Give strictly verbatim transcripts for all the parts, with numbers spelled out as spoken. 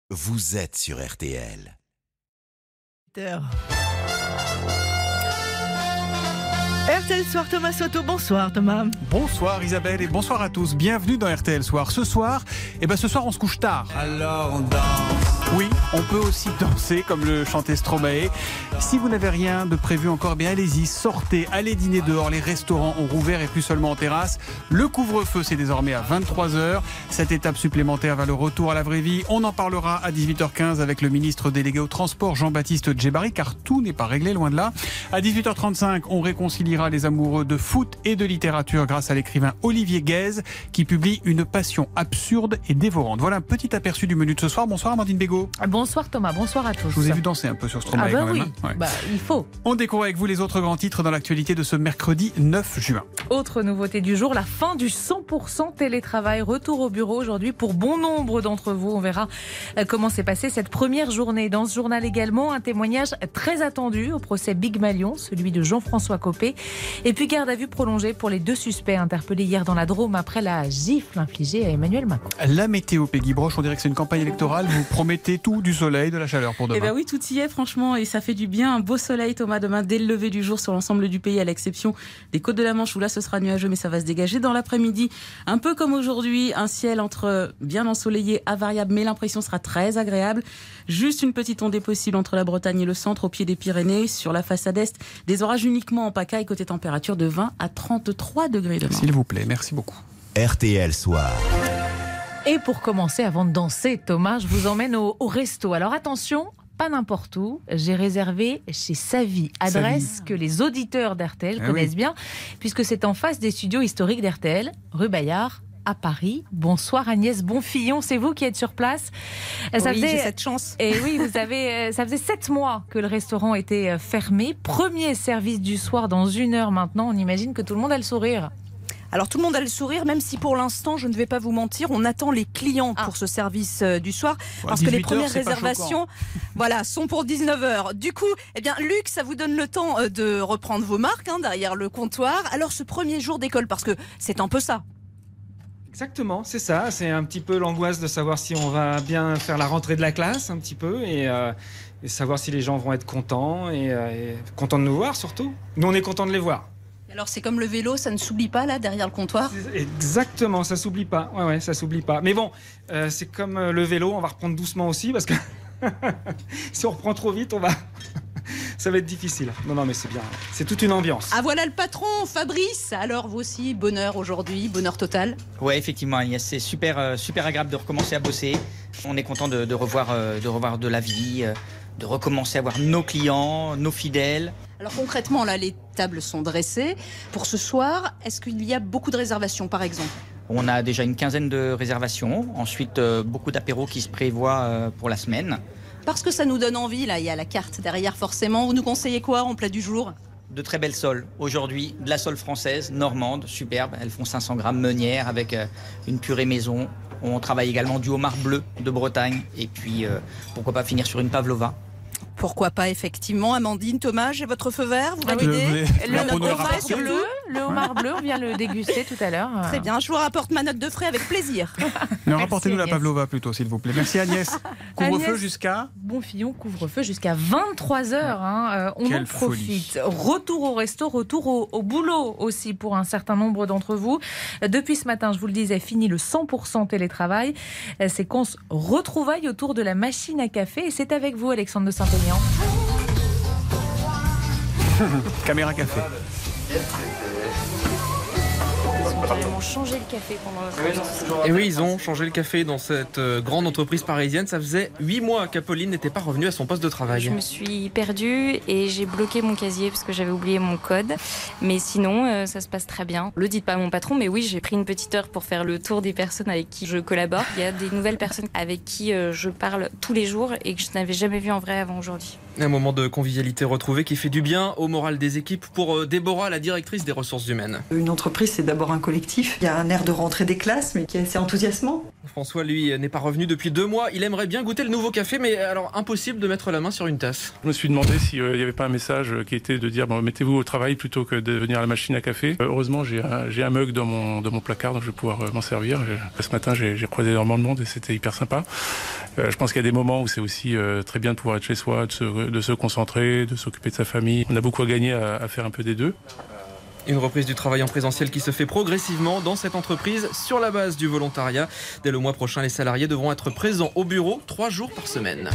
Vous êtes sur R T L. R T L Soir, Thomas Soto. Bonsoir Thomas. Bonsoir Isabelle et bonsoir à tous. Bienvenue dans R T L Soir. Ce soir, eh ben ce soir on se couche tard. Alors on danse. Oui, on peut aussi danser comme le chantait Stromae. Si vous n'avez rien de prévu encore, eh bien allez-y, sortez, allez dîner dehors. Les restaurants ont rouvert et plus seulement en terrasse. Le couvre-feu, c'est désormais à vingt-trois heures. Cette étape supplémentaire vers le retour à la vraie vie. On en parlera à dix-huit heures quinze avec le ministre délégué au transport, Jean-Baptiste Djebari, car tout n'est pas réglé, loin de là. À dix-huit heures trente-cinq, on réconciliera les amoureux de foot et de littérature grâce à l'écrivain Olivier Guèze, qui publie Une passion absurde et dévorante. Voilà un petit aperçu du menu de ce soir. Bonsoir Amandine Bégaud. Bonsoir Thomas, bonsoir à tous. Je vous ai vu danser un peu sur Stromae. Ah bah quand oui, même, hein. Ouais. bah, il faut. On découvre avec vous les autres grands titres dans l'actualité de ce mercredi neuf juin. Autre nouveauté du jour, la fin du cent pour cent télétravail. Retour au bureau aujourd'hui pour bon nombre d'entre vous. On verra comment s'est passée cette première journée. Dans ce journal également, un témoignage très attendu au procès Big Malion, celui de Jean-François Copé. Et puis garde à vue prolongée pour les deux suspects interpellés hier dans la Drôme après la gifle infligée à Emmanuel Macron. La météo, Peggy Broche, on dirait que c'est une campagne électorale. Vous promettez tout, du soleil, de la chaleur pour demain. Eh bien oui, tout y est franchement et ça fait du bien. Un beau soleil Thomas demain dès le lever du jour sur l'ensemble du pays à l'exception des côtes de la Manche où là ce sera nuageux mais ça va se dégager dans l'après-midi. Un peu comme aujourd'hui, un ciel entre bien ensoleillé à variable mais l'impression sera très agréable. Juste une petite ondée possible entre la Bretagne et le centre au pied des Pyrénées. Sur la façade est, des orages uniquement en PACA et côté température de vingt à trente-trois degrés demain. S'il vous plaît, merci beaucoup. R T L Soir. Et pour commencer, avant de danser, Thomas, je vous emmène au, au resto. Alors attention, pas n'importe où. J'ai réservé chez Savy, adresse Savy. que les auditeurs d'R T L Ah connaissent oui. bien, puisque c'est en face des studios historiques d'R T L, rue Bayard, à Paris. Bonsoir Agnès Bonfillon, c'est vous qui êtes sur place. Ça Oui, faisait... j'ai cette chance. Et oui, vous avez, ça faisait sept mois que le restaurant était fermé. Premier service du soir dans une heure maintenant. On imagine que tout le monde a le sourire. Alors tout le monde a le sourire, même si pour l'instant, je ne vais pas vous mentir, on attend les clients Ah. pour ce service euh, du soir, Ouais, parce que les dix-huit heures, premières c'est pas réservations, voilà, sont pour dix-neuf heures. Du coup, eh bien, Luc, ça vous donne le temps euh, de reprendre vos marques hein, derrière le comptoir. Alors ce premier jour d'école, parce que c'est un peu ça. Exactement, c'est ça. C'est un petit peu l'angoisse de savoir si on va bien faire la rentrée de la classe, un petit peu, et, euh, et savoir si les gens vont être contents, et, euh, et contents de nous voir surtout. Nous, on est contents de les voir. Alors c'est comme le vélo, ça ne s'oublie pas là derrière le comptoir. Exactement, ça s'oublie pas. Ouais, ouais, ça s'oublie pas. Mais bon, euh, c'est comme euh, le vélo, on va reprendre doucement aussi, parce que si on reprend trop vite, on va... ça va être difficile. Non, non, mais c'est bien. C'est toute une ambiance. Ah voilà le patron, Fabrice. Alors vous aussi, bonheur aujourd'hui, bonheur total. Ouais, effectivement, Agnès, c'est super, euh, super agréable de recommencer à bosser. On est content de, de, revoir, euh, de revoir de la vie, euh, de recommencer à voir nos clients, nos fidèles. Alors concrètement, là, les tables sont dressées. Pour ce soir, est-ce qu'il y a beaucoup de réservations, par exemple ? On a déjà une quinzaine de réservations. Ensuite, euh, beaucoup d'apéros qui se prévoient euh, pour la semaine. Parce que ça nous donne envie, là, il y a la carte derrière forcément. Vous nous conseillez quoi en plat du jour ? De très belles soles. Aujourd'hui, de la sole française, normande, superbe. Elles font cinq cents grammes meunière avec euh, une purée maison. On travaille également du homard bleu de Bretagne. Et puis, euh, pourquoi pas finir sur une pavlova. Pourquoi pas, effectivement. Amandine, Thomas, j'ai votre feu vert, vous Ah oui. validez ? Le- Le, Alors, pour nous le homard rapporter. bleu, le homard bleu, on vient le déguster tout à l'heure. Très bien, je vous rapporte ma note de frais avec plaisir. Mais rapportez-nous la Agnès. pavlova plutôt, s'il vous plaît. Merci Agnès. Couvre-feu Agnès. jusqu'à... Bonfillon, couvre-feu jusqu'à vingt-trois heures. Hein. Euh, on Quelle en profite. Retour au resto, retour au, au boulot aussi pour un certain nombre d'entre vous. Euh, Depuis ce matin, je vous le disais, fini le cent pour cent télétravail. Euh, C'est qu'on se retrouvaille autour de la machine à café. Et c'est avec vous, Alexandre de Saint-Aignan. Caméra café. Ils ont changé le café pendant le Et oui, ils ont changé le café dans cette euh, grande entreprise parisienne. Ça faisait huit mois qu'Apolline n'était pas revenue à son poste de travail. Je me suis perdue et j'ai bloqué mon casier parce que j'avais oublié mon code. Mais sinon, euh, ça se passe très bien. Le dites pas à mon patron, mais oui, j'ai pris une petite heure pour faire le tour des personnes avec qui je collabore. Il y a des nouvelles personnes avec qui euh, je parle tous les jours et que je n'avais jamais vu en vrai avant aujourd'hui. Un moment de convivialité retrouvé qui fait du bien au moral des équipes pour Déborah, la directrice des ressources humaines. Une entreprise, c'est d'abord un collectif. Il y a un air de rentrée des classes, mais qui est assez enthousiasmant. François, lui, n'est pas revenu depuis deux mois. Il aimerait bien goûter le nouveau café, mais alors impossible de mettre la main sur une tasse. Je me suis demandé s'il n'y avait pas un message qui était de dire bon, mettez-vous au travail plutôt que de venir à la machine à café. Heureusement, j'ai un, j'ai un mug dans mon, dans mon placard, donc je vais pouvoir m'en servir. Ce matin, j'ai, j'ai croisé énormément de monde et c'était hyper sympa. Euh, je pense qu'il y a des moments où c'est aussi euh, très bien de pouvoir être chez soi, de se, de se concentrer, de s'occuper de sa famille. On a beaucoup à gagner à, à faire un peu des deux. Une reprise du travail en présentiel qui se fait progressivement dans cette entreprise sur la base du volontariat. Dès le mois prochain, les salariés devront être présents au bureau trois jours par semaine.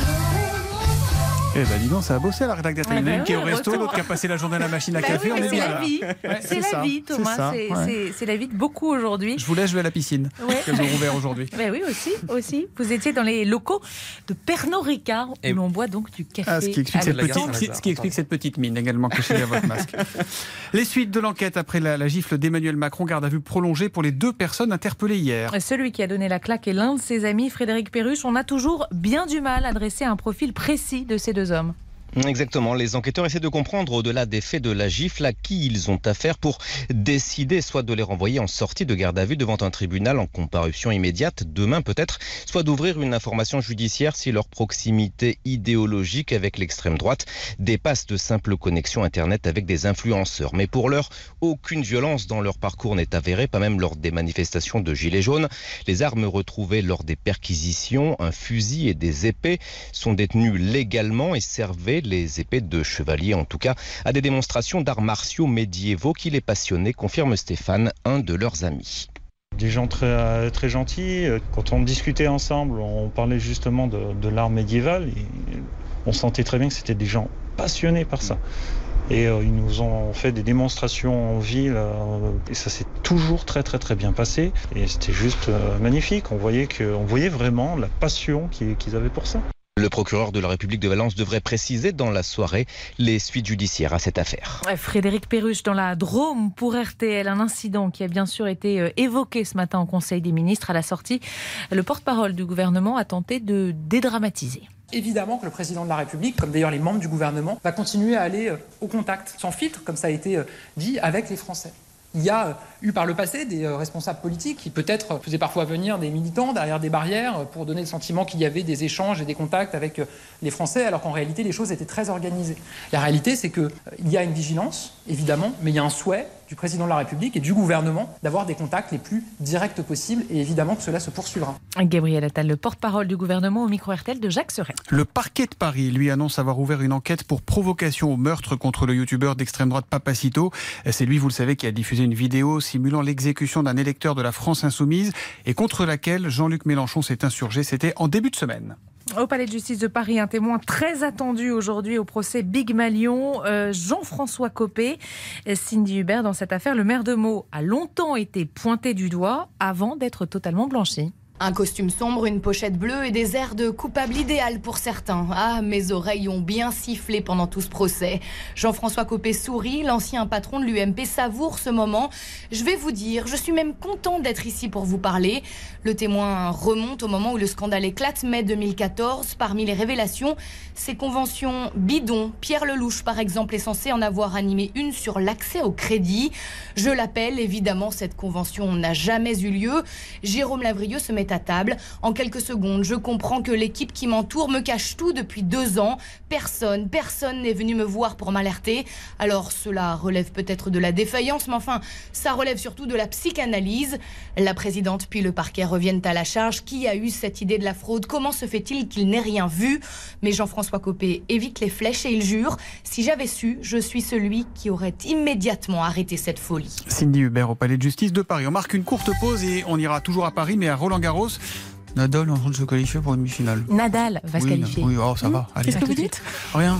Eh ben dis donc, ça a bossé à la rédac d'A T L. Ah ben qui est au oui, resto, retour. l'autre qui a passé la journée à la machine à Bah café, oui, on est c'est bien la là. vie. Ouais, c'est c'est la ça, vie, Thomas. c'est ça, C'est, ouais. c'est- c'est la vie de beaucoup aujourd'hui. Je vous laisse jouer à la piscine, Ouais. qu'elles ont rouvert aujourd'hui. Ben oui, aussi, aussi. Vous étiez dans les locaux de Pernod Ricard, où Et- l'on boit donc du café. Ah, ce qui explique, à cette, la gare petite, Saint-Lazare, ce qui explique cette petite mine également cachée à votre masque. Les suites de l'enquête après la, la gifle d'Emmanuel Macron, garde à vue prolongée pour les deux personnes interpellées hier. Celui qui a donné la claque est l'un de ses amis, Frédéric Perruche. On a toujours bien du mal à dresser un profil précis de ces deux hommes. Exactement, les enquêteurs essaient de comprendre au-delà des faits de la gifle à qui ils ont affaire pour décider soit de les renvoyer en sortie de garde à vue devant un tribunal en comparution immédiate, demain peut-être, soit d'ouvrir une information judiciaire si leur proximité idéologique avec l'extrême droite dépasse de simples connexions internet avec des influenceurs. Mais pour l'heure, aucune violence dans leur parcours n'est avérée, pas même lors des manifestations de Gilets jaunes. Les armes retrouvées lors des perquisitions, un fusil et des épées, sont détenues légalement et servaient, les épées de chevalier en tout cas, à des démonstrations d'arts martiaux médiévaux qui les passionnaient, confirme Stéphane, un de leurs amis. Des gens très, très gentils. Quand on discutait ensemble, on parlait justement de, de l'art médiéval. Et on sentait très bien que c'était des gens passionnés par ça. Et euh, ils nous ont fait des démonstrations en ville euh, et ça s'est toujours très très très bien passé. Et c'était juste euh, magnifique. On voyait, que, on voyait vraiment la passion qu'ils, qu'ils avaient pour ça. Le procureur de la République de Valence devrait préciser dans la soirée les suites judiciaires à cette affaire. Frédéric Perruche dans la Drôme pour R T L, un incident qui a bien sûr été évoqué ce matin au Conseil des ministres. À la sortie, le porte-parole du gouvernement a tenté de dédramatiser. Évidemment que le président de la République, comme d'ailleurs les membres du gouvernement, va continuer à aller au contact, sans filtre, comme ça a été dit, avec les Français. Il y a eu par le passé des responsables politiques qui peut-être faisaient parfois venir des militants derrière des barrières pour donner le sentiment qu'il y avait des échanges et des contacts avec les Français, alors qu'en réalité les choses étaient très organisées. La réalité, c'est qu'il y a une vigilance, évidemment, mais il y a un souhait du président de la République et du gouvernement d'avoir des contacts les plus directs possibles, et évidemment que cela se poursuivra. Gabriel Attal, le porte-parole du gouvernement au micro R T L de Jacques Seret. Le parquet de Paris, lui, annonce avoir ouvert une enquête pour provocation au meurtre contre le youtubeur d'extrême droite Papacito. C'est lui, vous le savez, qui a diffusé une vidéo simulant l'exécution d'un électeur de la France Insoumise et contre laquelle Jean-Luc Mélenchon s'est insurgé. C'était en début de semaine. Au palais de justice de Paris, un témoin très attendu aujourd'hui au procès Big Malion, euh, Jean-François Copé. Cindy Hubert, dans cette affaire, le maire de Meaux a longtemps été pointé du doigt avant d'être totalement blanchi. Un costume sombre, une pochette bleue et des airs de coupable idéal pour certains. Ah, mes oreilles ont bien sifflé pendant tout ce procès. Jean-François Copé sourit, l'ancien patron de l'U M P savoure ce moment. Je vais vous dire, je suis même content d'être ici pour vous parler. Le témoin remonte au moment où le scandale éclate, mai deux mille quatorze. Parmi les révélations, ces conventions bidons. Pierre Lelouch, par exemple, est censé en avoir animé une sur l'accès au crédit. Je l'appelle, évidemment, cette convention n'a jamais eu lieu. Jérôme Lavrieux se met à table. En quelques secondes, je comprends que l'équipe qui m'entoure me cache tout depuis deux ans. Personne, personne n'est venu me voir pour m'alerter. Alors cela relève peut-être de la défaillance, mais enfin, ça relève surtout de la psychanalyse. La présidente puis le parquet reviennent à la charge. Qui a eu cette idée de la fraude? Comment se fait-il qu'il n'ait rien vu? Mais Jean-François Copé évite les flèches et il jure: si j'avais su, je suis celui qui aurait immédiatement arrêté cette folie. Cindy Hubert au palais de justice de Paris. On marque une courte pause et on ira toujours à Paris, mais à Roland-Garros. Nadal est en train de se qualifier pour une demi-finale. Nadal va oui, se qualifier. Oui, oh, ça mmh. va. Allez. Qu'est-ce que vous dites? Rien.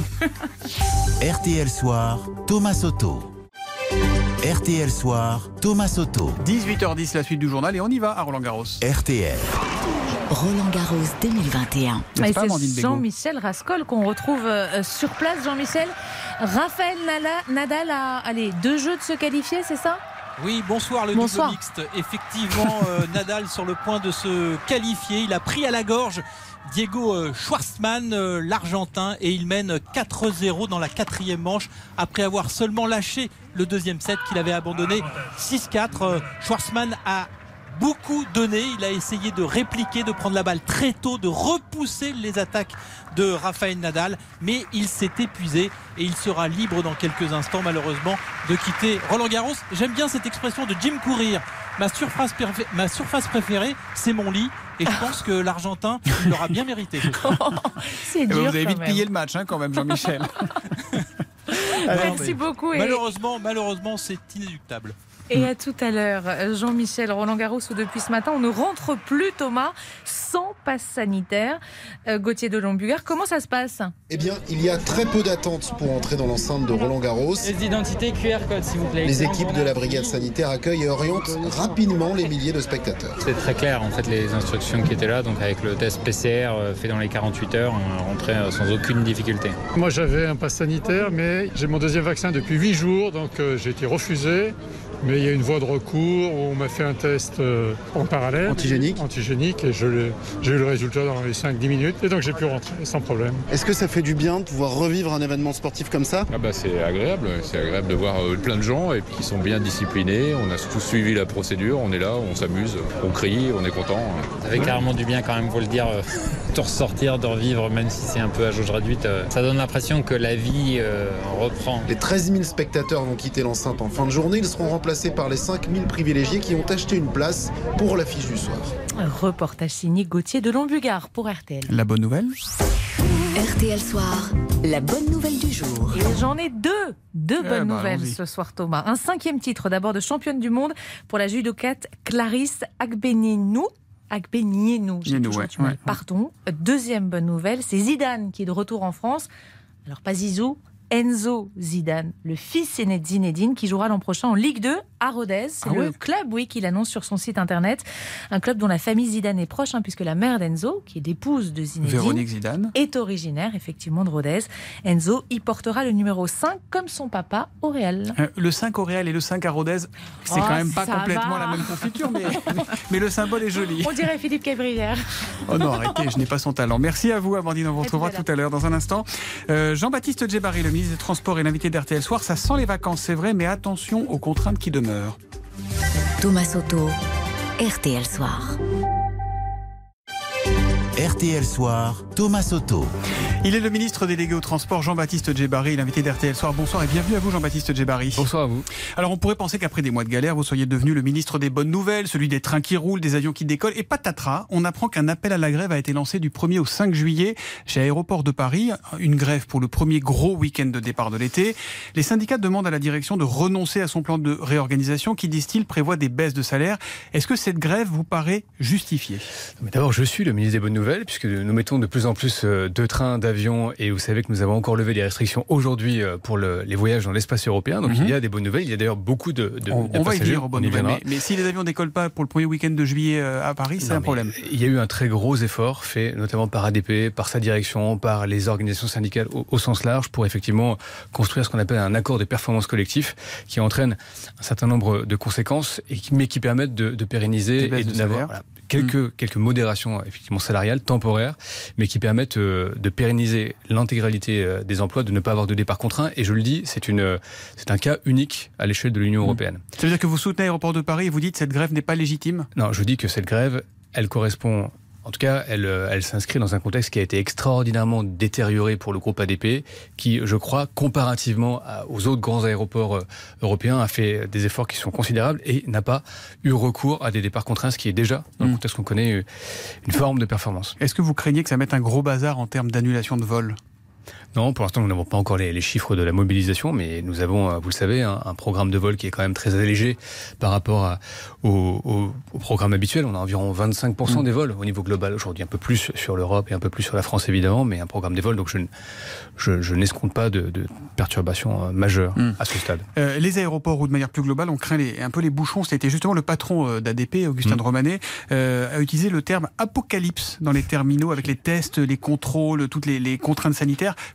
R T L Soir, Thomas Soto. R T L Soir, Thomas Soto. dix-huit heures dix, la suite du journal, et on y va à Roland-Garros. R T L. Roland-Garros deux mille vingt et un. Et c'est Jean-Michel Rascol qu'on retrouve euh, sur place. Jean-Michel, Raphaël Nadal a allez, deux jeux de se qualifier, c'est ça? Oui, bonsoir le bonsoir. double mixte. Effectivement, euh, Nadal sur le point de se qualifier. Il a pris à la gorge Diego Schwartzmann, l'Argentin, et il mène quatre zéro dans la quatrième manche après avoir seulement lâché le deuxième set qu'il avait abandonné six quatre. Schwartzmann a beaucoup donné, il a essayé de répliquer, de prendre la balle très tôt, de repousser les attaques de Rafael Nadal, mais il s'est épuisé et il sera libre dans quelques instants malheureusement de quitter Roland Garros. J'aime bien cette expression de Jim Courier, ma surface, perfé- ma surface préférée c'est mon lit, et je pense que l'Argentin l'aura bien mérité. C'est dur. Vous avez vite quand plié même. le match hein, quand même, Jean-Michel. Merci mais... beaucoup. Et... Malheureusement, malheureusement c'est inéluctable. Et à tout à l'heure, Jean-Michel, Roland Garros, où depuis ce matin, on ne rentre plus, Thomas, sans passe sanitaire. Euh, Gauthier de Lombugard, comment ça se passe ? Eh bien, il y a très peu d'attentes pour entrer dans l'enceinte de Roland Garros. Les identités Q R code, s'il vous plaît. Les équipes de la brigade sanitaire accueillent et orientent rapidement les milliers de spectateurs. C'est très clair, en fait, les instructions qui étaient là. Donc, avec le test P C R fait dans les quarante-huit heures, on rentrait sans aucune difficulté. Moi, j'avais un passe sanitaire, mais j'ai mon deuxième vaccin depuis huit jours, donc euh, j'ai été refusé. Mais il y a une voie de recours, on m'a fait un test euh, en parallèle. Antigénique Antigénique, et je l'ai, j'ai eu le résultat dans les cinq dix minutes, et donc j'ai pu rentrer sans problème. Est-ce que ça fait du bien de pouvoir revivre un événement sportif comme ça ? Ah bah c'est agréable, c'est agréable de voir euh, plein de gens et puis qui sont bien disciplinés, on a tous suivi la procédure, on est là, on s'amuse, on crie, on est content. Ça fait carrément du bien quand même, faut le dire, euh, de ressortir, de revivre, même si c'est un peu à jauge réduite. Euh, ça donne l'impression que la vie euh, reprend. Les treize mille spectateurs vont quitter l'enceinte en fin de journée, ils seront remplacés par les cinq mille privilégiés qui ont acheté une place pour l'affiche du soir. Reportage signé Gauthier de Lombugard pour R T L. La bonne nouvelle ? R T L Soir, la bonne nouvelle du jour. Et j'en ai deux, deux Eh bonnes ben, nouvelles allons-y. ce soir, Thomas. Un cinquième titre d'abord de championne du monde pour la judokate Clarisse Agbenienou. Agbenienou, j'ai Nienou, toujours ouais, du mal. ouais. Pardon. Deuxième bonne nouvelle, c'est Zidane qui est de retour en France. Alors pas Zizou, Enzo Zidane, le fils aîné de Zinedine, qui jouera l'an prochain en Ligue deux à Rodez. C'est Ah le ouais. club, oui, qu'il annonce sur son site internet. Un club dont la famille Zidane est proche, hein, puisque la mère d'Enzo, qui est l'épouse de Zinedine, Véronique Zidane. est originaire effectivement de Rodez. Enzo y portera le numéro cinq comme son papa au Real. Euh, le cinq au Real et le cinq à Rodez, c'est Oh, quand même pas ça complètement va. la même confiture, mais, mais le symbole est joli. On dirait Philippe Cabrière. Oh non, arrêtez, je n'ai pas son talent. Merci à vous, Amandine. On vous retrouvera tout à l'heure dans un instant. Euh, Jean-Baptiste Djebari, le ministre des Transports et l'invité d'R T L Soir. Ça sent les vacances, c'est vrai, mais attention aux contraintes qui demeurent. Thomas Soto, R T L Soir. R T L Soir, Thomas Soto. Il est le ministre délégué au transport, Jean-Baptiste Djebari, l'invité d'R T L Soir. Bonsoir et bienvenue à vous, Jean-Baptiste Djebari. Bonsoir à vous. Alors, on pourrait penser qu'après des mois de galère, vous soyez devenu le ministre des bonnes nouvelles, celui des trains qui roulent, des avions qui décollent. Et patatras, on apprend qu'un appel à la grève a été lancé du premier au cinq juillet chez Aéroports de Paris. Une grève pour le premier gros week-end de départ de l'été. Les syndicats demandent à la direction de renoncer à son plan de réorganisation qui, disent-ils, prévoit des baisses de salaire. Est-ce que cette grève vous paraît justifiée ? Mais d'abord, je suis le ministre des bonnes nouvelles, puisque nous mettons de plus en plus de trains, d'avions, et vous savez que nous avons encore levé des restrictions aujourd'hui pour le, les voyages dans l'espace européen. Donc mm-hmm. il y a des bonnes nouvelles. Il y a d'ailleurs beaucoup de, de, on, de on passagers. va y venir aux bonnes nouvelles. Mais, mais si les avions décollent pas pour le premier week-end de juillet à Paris, c'est non, un problème. Il y a eu un très gros effort fait, notamment par A D P, par sa direction, par les organisations syndicales au, au sens large, pour effectivement construire ce qu'on appelle un accord de performance collectif qui entraîne un certain nombre de conséquences, et qui, mais qui permettent de, de pérenniser et de d'avoir voilà, quelques, mmh. quelques modérations effectivement salariales, temporaires, mais qui permettent euh, de pérenniser l'intégralité euh, des emplois, de ne pas avoir de départ contraint. Et je le dis, c'est, une, c'est un cas unique à l'échelle de l'Union mmh. européenne. Ça veut dire que vous soutenez Aéroports de Paris et vous dites que cette grève n'est pas légitime ? Non, je dis que cette grève, elle correspond... En tout cas, elle, elle s'inscrit dans un contexte qui a été extraordinairement détérioré pour le groupe A D P, qui, je crois, comparativement aux autres grands aéroports européens, a fait des efforts qui sont considérables et n'a pas eu recours à des départs contraints, ce qui est déjà, dans le contexte qu'on connaît, une forme de performance. Est-ce que vous craignez que ça mette un gros bazar en termes d'annulation de vol ? Non, pour l'instant, nous n'avons pas encore les, les chiffres de la mobilisation, mais nous avons, vous le savez, un, un programme de vol qui est quand même très allégé par rapport à, au, au, au programme habituel. On a environ vingt-cinq pour cent mmh. des vols au niveau global aujourd'hui, un peu plus sur l'Europe et un peu plus sur la France évidemment, mais un programme des vols, donc je, je, je n'escompte pas de, de perturbations majeures mmh. à ce stade. Euh, les aéroports, ou de manière plus globale, on craint les, un peu les bouchons. C'était justement le patron d'A D P, Augustin mmh. de Romanet, euh, a utilisé le terme apocalypse dans les terminaux avec les tests, les contrôles, toutes les, les contraintes sanitaires.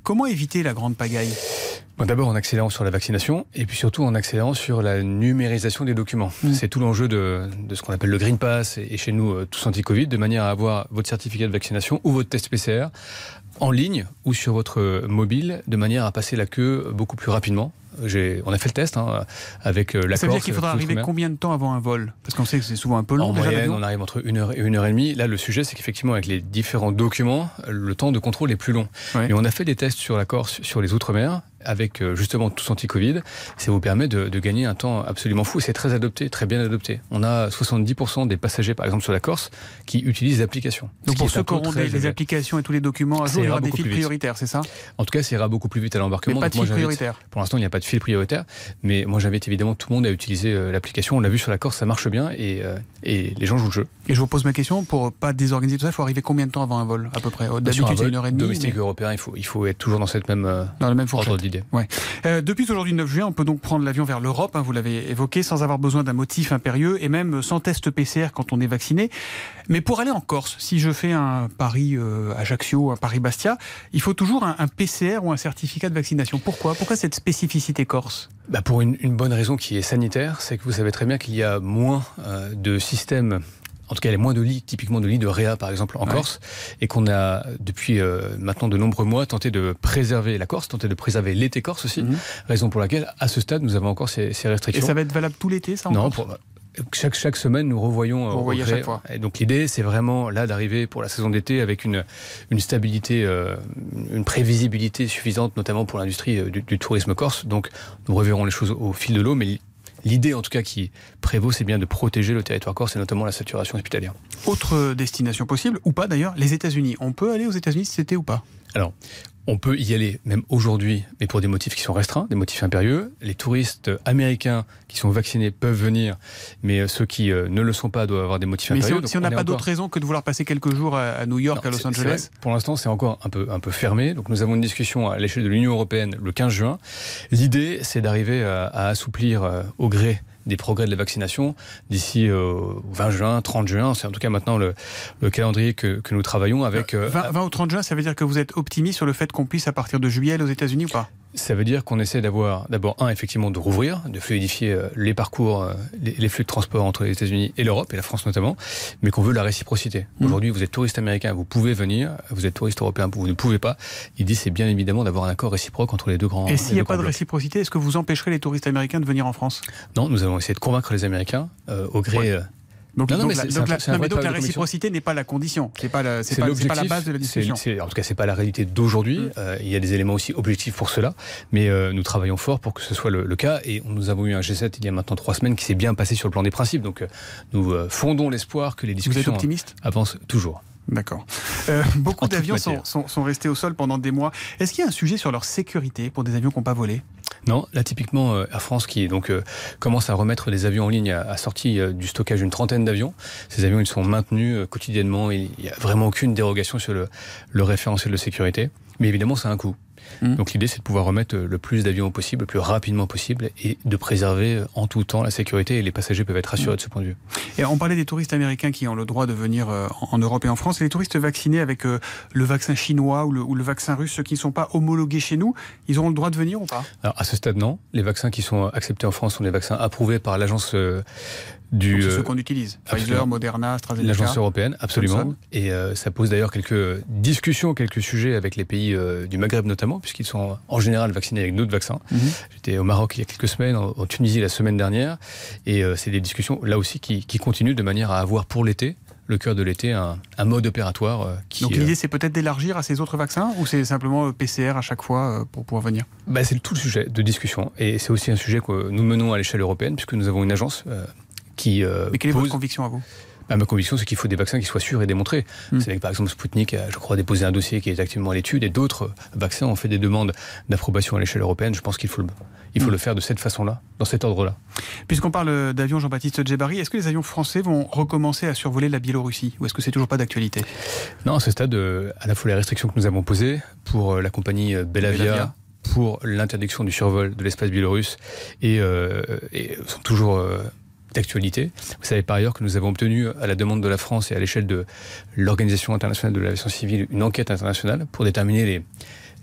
Comment éviter la grande pagaille ? Bon, d'abord en accélérant sur la vaccination et puis surtout en accélérant sur la numérisation des documents. Mmh. C'est tout l'enjeu de, de ce qu'on appelle le Green Pass et, et chez nous euh, tous anti-Covid, de manière à avoir votre certificat de vaccination ou votre test P C R en ligne ou sur votre mobile, de manière à passer la queue beaucoup plus rapidement. J'ai, on a fait le test hein, avec la Corse. Ça veut dire qu'il faudra arriver combien de temps avant un vol ? Parce qu'on sait que c'est souvent un peu long. En déjà, moyenne, on arrive entre une heure et une heure et demie. Là, le sujet, c'est qu'effectivement, avec les différents documents, le temps de contrôle est plus long. Ouais. Et on a fait des tests sur la Corse, sur les Outre-mer, avec justement tous anti-Covid. Ça vous permet de, de gagner un temps absolument fou. C'est très adopté, très bien adopté. On a soixante-dix pour cent des passagers, par exemple, sur la Corse, qui utilisent l'application. Donc pour ceux qui auront des, les applications et tous les documents à jour, il y aura des fils prioritaires, c'est ça ? En tout cas, ça ira beaucoup plus vite à l'embarquement. Mais pas de fil prioritaire. Pour l'instant, il n'y a pas de fil prioritaire. Mais moi, j'invite évidemment tout le monde à utiliser euh, l'application. On l'a vu sur la Corse, ça marche bien et, euh, et les gens jouent le jeu. Et je vous pose ma question, pour pas désorganiser tout ça, il faut arriver combien de temps avant un vol à peu près ? D'habitude, c'est une heure et demie. Domestique mais... européen, il faut, il faut être toujours dans cette même, euh, dans le même ordre d'idée. Ouais. Euh, depuis aujourd'hui neuf juin, on peut donc prendre l'avion vers l'Europe, hein, vous l'avez évoqué, sans avoir besoin d'un motif impérieux et même sans test P C R quand on est vacciné. Mais pour aller en Corse, si je fais un Paris-Ajaccio, un Paris-Bastia, il faut toujours un, un P C R ou un certificat de vaccination. Pourquoi ? Pourquoi cette spécificité corse ? Bah pour une, une bonne raison qui est sanitaire, c'est que vous savez très bien qu'il y a moins euh, de systèmes, en tout cas il y a moins de lits, typiquement de lits de réa par exemple en ouais. Corse, et qu'on a depuis euh, maintenant de nombreux mois tenté de préserver la Corse, tenté de préserver l'été corse aussi, mmh. raison pour laquelle à ce stade nous avons encore ces, ces restrictions. Et ça va être valable tout l'été ça en Non, Corse ? pour, Chaque, chaque semaine, nous revoyons. Vous revoyez à chaque fois. Et donc l'idée, c'est vraiment là d'arriver pour la saison d'été avec une, une stabilité, euh, une prévisibilité suffisante, notamment pour l'industrie du, du tourisme corse. Donc nous reverrons les choses au fil de l'eau, mais l'idée en tout cas qui prévaut, c'est bien de protéger le territoire corse et notamment la saturation hospitalière. Autre destination possible, ou pas d'ailleurs, les États-Unis. On peut aller aux États-Unis cet été ou pas ? Alors, on peut y aller même aujourd'hui, mais pour des motifs qui sont restreints, des motifs impérieux. Les touristes américains qui sont vaccinés peuvent venir, mais ceux qui euh, ne le sont pas doivent avoir des motifs mais impérieux. Mais si, si on n'a pas encore... d'autre raison que de vouloir passer quelques jours à, à New York, non, à Los Angeles. Pour l'instant, c'est encore un peu, un peu fermé. Donc nous avons une discussion à l'échelle de l'Union européenne le quinze juin. L'idée, c'est d'arriver à, à assouplir euh, au gré des progrès de la vaccination d'ici euh, vingt juin, trente juin. C'est en tout cas maintenant le, le calendrier que, que nous travaillons avec... Euh, vingt, vingt ou trente juin, ça veut dire que vous êtes optimiste sur le fait qu'on puisse à partir de juillet aller aux États-Unis ou pas ? Ça veut dire qu'on essaie d'avoir, d'abord, un, effectivement, de rouvrir, de fluidifier les parcours, les, les flux de transport entre les États-Unis et l'Europe, et la France notamment, mais qu'on veut la réciprocité. Mmh. Aujourd'hui, vous êtes touriste américain, vous pouvez venir, vous êtes touriste européen, vous ne pouvez pas. L'idée, c'est bien évidemment d'avoir un accord réciproque entre les deux grands. Et s'il n'y a pas de réciprocité, est-ce que vous empêcherez les touristes américains de venir en France ? Non, nous allons essayer de convaincre les Américains, euh, au gré... Ouais. Euh, Donc, non, non, donc, la, donc, la, non, mais donc la réciprocité n'est pas la condition, c'est pas la, c'est c'est pas, c'est pas la base de la discussion. C'est, c'est, en tout cas, c'est pas la réalité d'aujourd'hui. Mmh. Euh, il y a des éléments aussi objectifs pour cela, mais euh, nous travaillons fort pour que ce soit le, le cas. Et nous avons eu un G sept il y a maintenant trois semaines qui s'est bien passé sur le plan des principes. Donc, euh, nous euh, fondons l'espoir que les discussions Vous êtes optimiste avancent toujours. D'accord. Euh, beaucoup d'avions sont, sont, sont restés au sol pendant des mois. Est-ce qu'il y a un sujet sur leur sécurité pour des avions qui n'ont pas volé ? Non, là typiquement Air France qui donc euh, commence à remettre les avions en ligne a, a sorti euh, du stockage une trentaine d'avions. Ces avions ils sont maintenus euh, quotidiennement. Il n'y a vraiment aucune dérogation sur le, le référentiel de sécurité. Mais évidemment, ça a un coût. Mmh. Donc l'idée, c'est de pouvoir remettre le plus d'avions possible, le plus rapidement possible, et de préserver en tout temps la sécurité. Et les passagers peuvent être rassurés mmh. de ce point de vue. Et on parlait des touristes américains qui ont le droit de venir en Europe et en France. Et les touristes vaccinés avec le vaccin chinois ou le, ou le vaccin russe, ceux qui ne sont pas homologués chez nous, ils auront le droit de venir ou pas ? Alors à ce stade, non. Les vaccins qui sont acceptés en France sont des vaccins approuvés par l'agence... Euh, Du, Donc c'est ceux qu'on utilise, Pfizer, Moderna, AstraZeneca. L'agence européenne, absolument. Johnson. Et euh, ça pose d'ailleurs quelques discussions, quelques sujets avec les pays euh, du Maghreb notamment, puisqu'ils sont en général vaccinés avec d'autres vaccins. Mm-hmm. J'étais au Maroc il y a quelques semaines, en, en Tunisie la semaine dernière, et euh, c'est des discussions là aussi qui, qui continuent de manière à avoir pour l'été, le cœur de l'été, un, un mode opératoire euh, qui... Donc l'idée, c'est peut-être d'élargir à ces autres vaccins, ou c'est simplement P C R à chaque fois euh, pour pouvoir venir ? Bah, c'est tout le sujet de discussion, et c'est aussi un sujet que nous menons à l'échelle européenne, puisque nous avons une agence... Euh, Qui, euh, Mais quelle pose... est votre conviction à vous ? Bah, ma conviction, c'est qu'il faut des vaccins qui soient sûrs et démontrés. Mmh. C'est vrai que, par exemple, Sputnik a, je crois, déposé un dossier qui est activement à l'étude, et d'autres vaccins ont fait des demandes d'approbation à l'échelle européenne. Je pense qu'il faut le, il faut mmh. le faire de cette façon-là, dans cet ordre-là. Puisqu'on parle d'avions, Jean-Baptiste Djebari, est-ce que les avions français vont recommencer à survoler la Biélorussie, ou est-ce que c'est toujours pas d'actualité ? Non, à ce stade, à la fois les restrictions que nous avons posées pour la compagnie Belavia, Belavia. pour l'interdiction du survol de l'espace biélorusse, et, euh, et sont toujours... Euh, d'actualité. Vous savez par ailleurs que nous avons obtenu, à la demande de la France et à l'échelle de l'Organisation internationale de l'aviation civile, une enquête internationale pour déterminer les,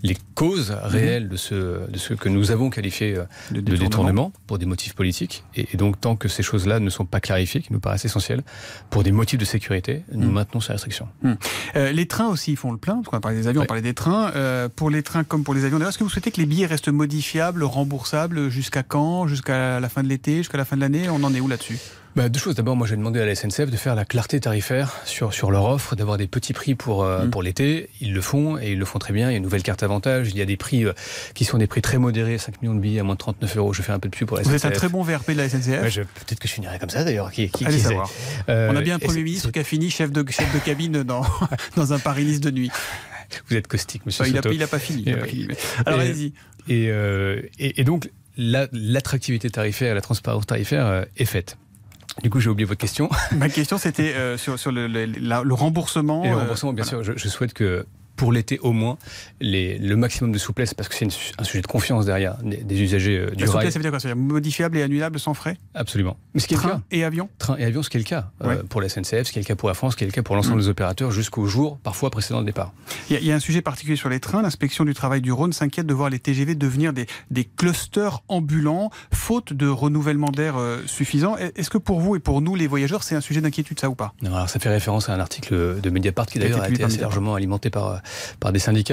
les causes réelles de ce, de ce que nous avons qualifié de, de détournement. détournement pour des motifs politiques. Et, et donc, tant que ces choses-là ne sont pas clarifiées, qui nous paraissent essentielles, pour des motifs de sécurité, nous mmh. maintenons ces restrictions. Mmh. Euh, les trains aussi font le plein, parce qu'on a parlé des avions, oui. on parlait des trains. Euh, pour les trains comme pour les avions, d'ailleurs, est-ce que vous souhaitez que les billets restent modifiables, remboursables, jusqu'à quand? Jusqu'à la fin de l'été, jusqu'à la fin de l'année? On en est où là-dessus? Bah, deux choses. D'abord, moi, j'ai demandé à la S N C F de faire la clarté tarifaire sur, sur leur offre, d'avoir des petits prix pour, euh, mmh. pour l'été. Ils le font, et ils le font très bien. Il y a une nouvelle carte avantage. Il y a des prix euh, qui sont des prix très modérés, cinq millions de billets à moins de trente-neuf euros. Je fais un peu de pub pour la S N C F. Vous êtes un très bon V R P de la S N C F. Ouais, je, peut-être que je finirai comme ça, d'ailleurs. Qui, qui, Allez qui savoir. Euh, On a bien un Premier c'est, ministre c'est... qui a fini chef de, chef de cabine dans, dans un Paris-Nice de nuit. Vous êtes caustique, monsieur enfin, Soto. Il n'a pas fini. Il a pas fini mais... Alors, et, allez-y. Et, euh, et, et donc, la, l'attractivité tarifaire, la transparence tarifaire euh, est faite. Du coup, j'ai oublié votre question. Ma question, c'était euh, sur, sur le, le, la, le remboursement. Et le remboursement, euh, bien voilà. sûr. Je, je souhaite que, pour l'été au moins, les, le maximum de souplesse, parce que c'est une, un sujet de confiance derrière des, des usagers euh, du la rail. Souplesse, ça veut dire quoi? C'est modifiable et annulable sans frais? Absolument. Mais ce qui est Train le cas. et avion? Train et avion, ce qui est le cas ouais. euh, pour la S N C F, ce qui est le cas pour la France, ce qui est le cas pour l'ensemble mmh. des opérateurs jusqu'au jour, parfois précédent le départ. Il y, y a un sujet particulier sur les trains. L'inspection du travail du Rhône s'inquiète de voir les T G V devenir des, des clusters ambulants, faute de renouvellement d'air euh, suffisant. Est-ce que pour vous et pour nous, les voyageurs, c'est un sujet d'inquiétude, ça ou pas? Non, alors ça fait référence à un article de Mediapart qui d'ailleurs a été assez largement alimenté par, par des syndicats.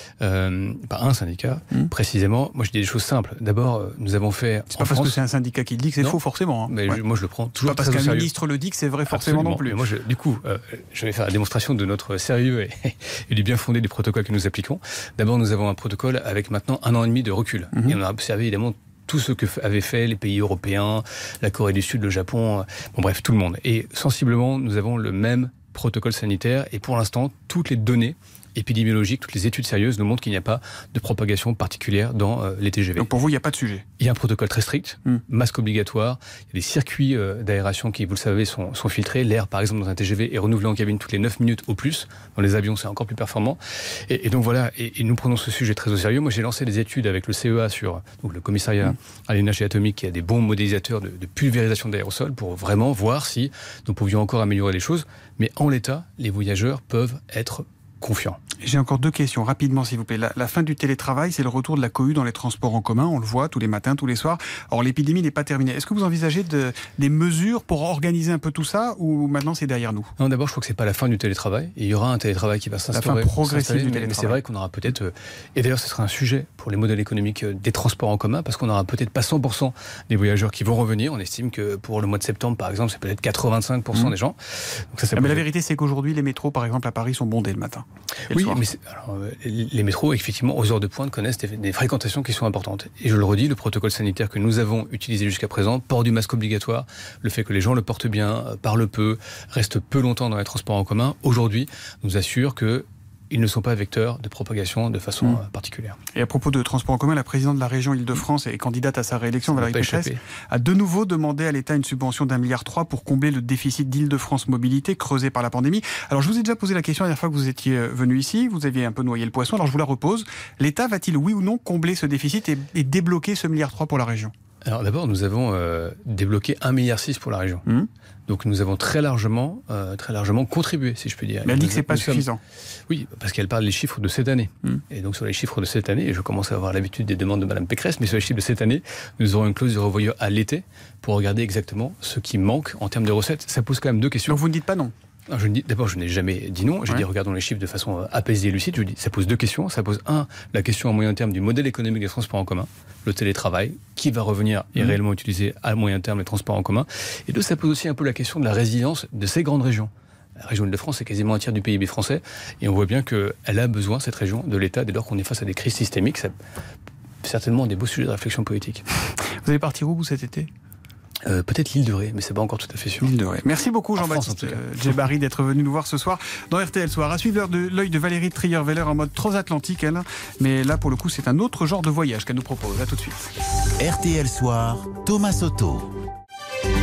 Euh, pas un syndicat, mmh. précisément. Moi, je dis des choses simples. D'abord, nous avons fait. C'est pas parce France... que c'est un syndicat qui le dit que c'est non. faux, forcément. Hein. Mais ouais. je, moi, je le prends toujours. Pas parce qu'un ministre le dit que c'est vrai, forcément. Absolument. Non plus. Mais moi, je, du coup, euh, je vais faire la démonstration de notre sérieux et, et du bien fondé des protocoles que nous appliquons. D'abord, nous avons un protocole avec maintenant un an et demi de recul. Mmh. Et on a observé évidemment tout ce que avaient fait les pays européens, la Corée du Sud, le Japon, bon bref, tout le monde. Et sensiblement, nous avons le même protocole sanitaire. Et pour l'instant, toutes les données épidémiologiques, toutes les études sérieuses nous montrent qu'il n'y a pas de propagation particulière dans euh, les T G V. Donc pour vous, il n'y a pas de sujet? Il y a un protocole très strict, mm. masque obligatoire, il y a des circuits euh, d'aération qui, vous le savez, sont, sont filtrés. L'air, par exemple, dans un T G V est renouvelé en cabine toutes les neuf minutes au plus. Dans les avions, c'est encore plus performant. Et, et donc voilà, et, et nous prenons ce sujet très au sérieux. Moi, j'ai lancé des études avec le C E A sur donc, le commissariat mm. à l'énergie atomique qui a des bons modélisateurs de, de pulvérisation d'aérosols pour vraiment voir si nous pouvions encore améliorer les choses. Mais en l'état, les voyageurs peuvent être confiant. J'ai encore deux questions, rapidement s'il vous plaît. La, la fin du télétravail, c'est le retour de la cohue dans les transports en commun, on le voit tous les matins, tous les soirs. Or, l'épidémie n'est pas terminée. Est-ce que vous envisagez de, des mesures pour organiser un peu tout ça, ou maintenant c'est derrière nous? Non, d'abord, je crois que c'est pas la fin du télétravail. Il y aura un télétravail qui va s'instaurer. La fin progressive du mais, télétravail. Mais c'est vrai qu'on aura peut-être... Euh, et d'ailleurs, ce sera un sujet pour les modèles économiques des transports en commun, parce qu'on aura peut-être pas cent pour cent des voyageurs qui vont revenir. On estime que pour le mois de septembre, par exemple, c'est peut-être quatre-vingt-cinq pour cent mmh. des gens. Donc ça, ça ah, mais la vérité, c'est qu'aujourd'hui, les métros, par exemple, à Paris, sont bondés le matin. Oui, mais alors, les métros, effectivement, aux heures de pointe, connaissent des, des fréquentations qui sont importantes. Et je le redis, le protocole sanitaire que nous avons utilisé jusqu'à présent, port du masque obligatoire, le fait que les gens le portent bien, parlent peu, restent peu longtemps dans les transports en commun, aujourd'hui, nous assure que ils ne sont pas vecteurs de propagation de façon mmh. particulière. Et à propos de transport en commun, la présidente de la région Île-de-France et candidate à sa réélection, Valérie Pécresse, a de nouveau demandé à l'État une subvention d'un milliard trois pour combler le déficit d'Île-de-France Mobilité creusé par la pandémie. Alors je vous ai déjà posé la question la dernière fois que vous étiez venu ici, vous aviez un peu noyé le poisson, alors je vous la repose. L'État va-t-il, oui ou non, combler ce déficit et, et débloquer ce milliard trois pour la région? Alors d'abord, nous avons euh, débloqué un milliard six pour la région. Mmh. Donc nous avons très largement, euh, très largement contribué, si je puis dire. Mais elle nous, dit que c'est pas suffisant. Sommes... Oui, parce qu'elle parle des chiffres de cette année. Mmh. Et donc sur les chiffres de cette année, et je commence à avoir l'habitude des demandes de Mme Pécresse, mais sur les chiffres de cette année, nous aurons une clause de revoyure à l'été pour regarder exactement ce qui manque en termes de recettes. Ça pose quand même deux questions. Donc vous ne dites pas non? Je dis, d'abord, je n'ai jamais dit non. J'ai ouais. dit, regardons les chiffres de façon apaisée et lucide. Je dis, ça pose deux questions. Ça pose, un, la question à moyen terme du modèle économique des transports en commun, le télétravail, qui va revenir et mmh. réellement utiliser à moyen terme les transports en commun. Et deux, ça pose aussi un peu la question de la résilience de ces grandes régions. La région Île-de-France, c'est quasiment un tiers du P I B français. Et on voit bien qu'elle a besoin, cette région, de l'État, dès lors qu'on est face à des crises systémiques. C'est certainement des beaux sujets de réflexion politique. Vous allez partir où, vous, cet été ? Euh, peut-être l'île de Ré, mais c'est pas encore tout à fait sûr. L'île de Ré. Merci beaucoup Jean-Baptiste Djebari d'être venu nous voir ce soir dans R T L Soir. À suivre l'heure de l'œil de Valérie Trierweiler en mode transatlantique, elle. Mais là, pour le coup, c'est un autre genre de voyage qu'elle nous propose. À tout de suite. R T L Soir, Thomas Soto. R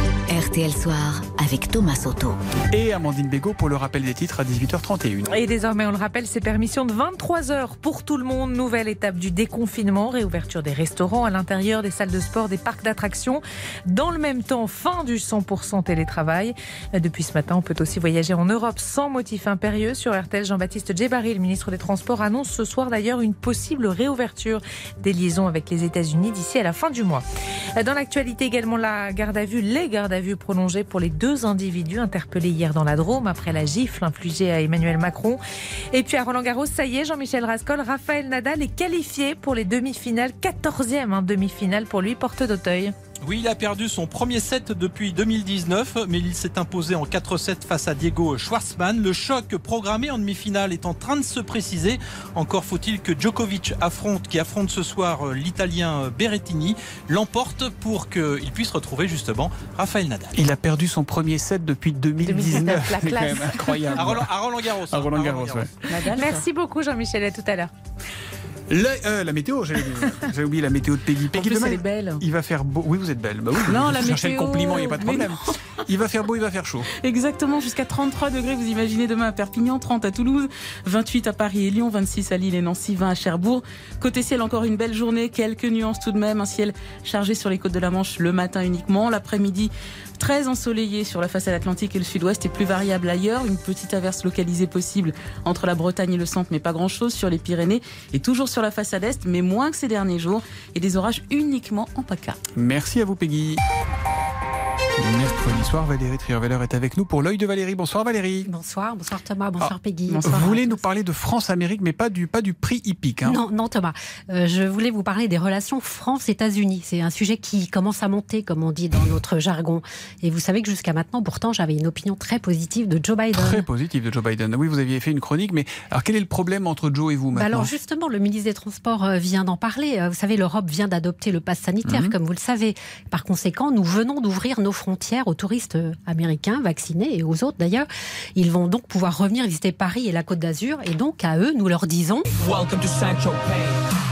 R T L Soir avec Thomas Soto. Et Amandine Bégaud pour le rappel des titres à dix-huit heures trente et une. Et désormais, on le rappelle, c'est permission de vingt-trois heures pour tout le monde. Nouvelle étape du déconfinement, réouverture des restaurants à l'intérieur, des salles de sport, des parcs d'attractions. Dans le même temps, fin du cent pour cent télétravail. Depuis ce matin, on peut aussi voyager en Europe sans motif impérieux. Sur R T L, Jean-Baptiste Djebbari, le ministre des Transports, annonce ce soir d'ailleurs une possible réouverture des liaisons avec les États-Unis d'ici à la fin du mois. Dans l'actualité également, la garde à vue, les gardes à vue prolongées pour les deux individus interpellés hier dans la Drôme après la gifle infligée à Emmanuel Macron. Et puis à Roland-Garros, ça y est, Jean-Michel Rascol, Raphaël Nadal est qualifié pour les demi-finales, quatorzième hein, demi-finale pour lui, porte d'Auteuil. Oui, il a perdu son premier set depuis deux mille dix-neuf, mais il s'est imposé en quatre sept face à Diego Schwartzmann. Le choc programmé en demi-finale est en train de se préciser. Encore faut-il que Djokovic affronte, qui affronte ce soir l'Italien Berrettini, l'emporte pour qu'il puisse retrouver justement Raphaël Nadal. Il a perdu son premier set depuis deux mille dix-neuf. La classe. C'est quand même incroyable. À Roland, à Roland Garros. À Roland Garros, ouais. Nadal, Merci beaucoup Jean-Michel, à tout à l'heure. La, euh, la météo, j'avais, j'avais oublié la météo de Peggy. Peggy, en plus, demain, elle est belle. Il va faire beau. Oui, vous êtes belle. Bah oui, non, vous la cherchez météo, le compliment, il n'y a pas de problème. Il va faire beau, il va faire chaud. Exactement, jusqu'à trente-trois degrés, vous imaginez demain à Perpignan, trente à Toulouse, vingt-huit à Paris et Lyon, vingt-six à Lille et Nancy, vingt à Cherbourg. Côté ciel, encore une belle journée, quelques nuances tout de même. Un ciel chargé sur les côtes de la Manche le matin uniquement. L'après-midi, très ensoleillé sur la façade atlantique et le sud-ouest et plus variable ailleurs. Une petite averse localisée possible entre la Bretagne et le centre, mais pas grand-chose sur les Pyrénées. Et toujours sur la façade est, mais moins que ces derniers jours. Et des orages uniquement en PACA. Merci à vous, Peggy. Mercredi soir, Valérie Trierweiler est avec nous pour l'œil de Valérie. Bonsoir Valérie. Bonsoir, bonsoir Thomas, bonsoir ah, Peggy. Bonsoir vous voulez nous parler de France-Amérique, mais pas du, pas du prix hippique. Hein. Non, non Thomas, euh, je voulais vous parler des relations France-États-Unis. C'est un sujet qui commence à monter, comme on dit dans notre jargon. Et vous savez que jusqu'à maintenant, pourtant, j'avais une opinion très positive de Joe Biden. Très positive de Joe Biden. Oui, vous aviez fait une chronique, mais alors quel est le problème entre Joe et vous maintenant ? bah Alors justement, le ministre des Transports vient d'en parler. Vous savez, l'Europe vient d'adopter le pass sanitaire, mmh. comme vous le savez. Par conséquent, nous venons d'ouvrir nos frontières aux touristes américains vaccinés et aux autres d'ailleurs. Ils vont donc pouvoir revenir visiter Paris et la Côte d'Azur et donc à eux, nous leur disons Welcome to Saint-Tropez.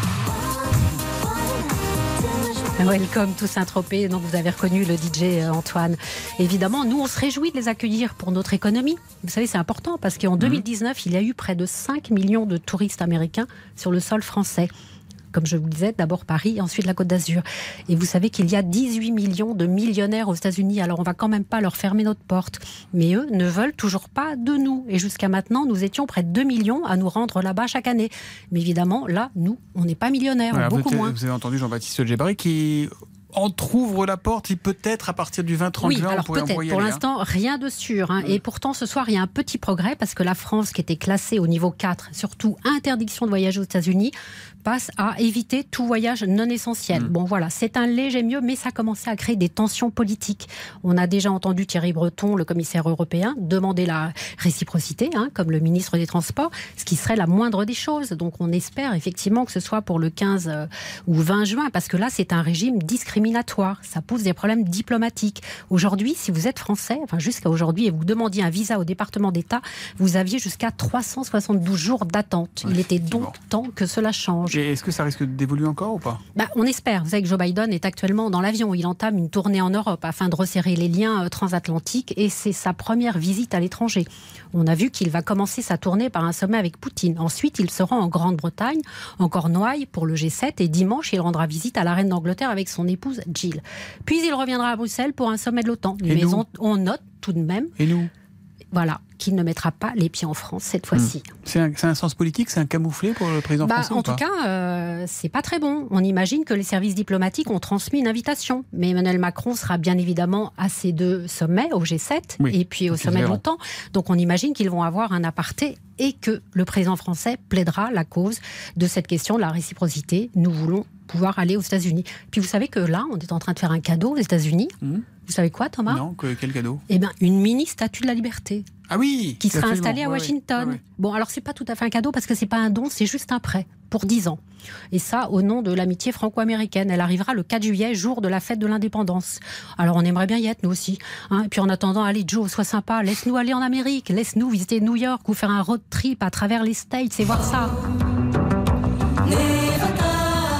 Welcome to Saint-Tropez, donc vous avez reconnu le D J Antoine. Évidemment, nous on se réjouit de les accueillir pour notre économie. Vous savez, c'est important parce qu'en deux mille dix-neuf, il y a eu près de cinq millions de touristes américains sur le sol français. Comme je vous le disais, d'abord Paris et ensuite la Côte d'Azur. Et vous savez qu'il y a dix-huit millions de millionnaires aux États-Unis. Alors on va quand même pas leur fermer notre porte. Mais eux ne veulent toujours pas de nous. Et jusqu'à maintenant, nous étions près de deux millions à nous rendre là-bas chaque année. Mais évidemment, là, nous, on n'est pas millionnaires, voilà, beaucoup vous, moins. Vous avez entendu Jean-Baptiste Djebbari qui entrouvre la porte, et peut-être à partir du vingt trente oui, juin, alors on pourrait peut-être. envoyer Pour aller, l'instant, hein. rien de sûr. Hein. Et pourtant, ce soir, il y a un petit progrès parce que la France, qui était classée au niveau quatre, surtout interdiction de voyager aux États-Unis, passe à éviter tout voyage non essentiel. Mmh. Bon, voilà, c'est un léger mieux, mais ça a commencé à créer des tensions politiques. On a déjà entendu Thierry Breton, le commissaire européen, demander la réciprocité, hein, comme le ministre des Transports, ce qui serait la moindre des choses. Donc, on espère effectivement que ce soit pour le quinze ou vingt juin, parce que là, c'est un régime discriminatoire. Ça pose des problèmes diplomatiques. Aujourd'hui, si vous êtes français, enfin jusqu'à aujourd'hui, et vous demandiez un visa au département d'État, vous aviez jusqu'à trois cent soixante-douze jours d'attente. Il était donc temps que cela change. Et est-ce que ça risque d'évoluer encore ou pas ? bah, On espère. Vous savez que Joe Biden est actuellement dans l'avion. Il entame une tournée en Europe afin de resserrer les liens transatlantiques et c'est sa première visite à l'étranger. On a vu qu'il va commencer sa tournée par un sommet avec Poutine. Ensuite, il se rend en Grande-Bretagne, en Cornouailles pour le G sept et dimanche, il rendra visite à la reine d'Angleterre avec son épouse Jill. Puis il reviendra à Bruxelles pour un sommet de l'OTAN. Et Mais nous on, on note tout de même... Et nous ? Voilà, qu'il ne mettra pas les pieds en France cette fois-ci. Mmh. C'est, un, c'est un sens politique, c'est un camouflet pour le président bah, français En ou pas ? tout cas, euh, c'est pas très bon. On imagine que les services diplomatiques ont transmis une invitation. Mais Emmanuel Macron sera bien évidemment à ces deux sommets, au G sept oui, et puis au sommet de l'OTAN. Donc on imagine qu'ils vont avoir un aparté et que le président français plaidera la cause de cette question de la réciprocité. Nous voulons pouvoir aller aux États-Unis. Puis vous savez que là, on est en train de faire un cadeau aux États-Unis. Mmh. Vous savez quoi, Thomas ? Non, que, quel cadeau ? Eh bien, une mini-statue de la liberté. Ah oui, qui sera installée à ouais, Washington. ouais, ouais. Bon, alors c'est pas tout à fait un cadeau parce que c'est pas un don, c'est juste un prêt pour dix ans. Et ça, au nom de l'amitié franco-américaine. Elle arrivera le quatre juillet, jour de la fête de l'indépendance. Alors on aimerait bien y être, nous aussi. Hein. Et puis en attendant, allez Joe, sois sympa, laisse-nous aller en Amérique, laisse-nous visiter New York ou faire un road trip à travers les States et voir ça.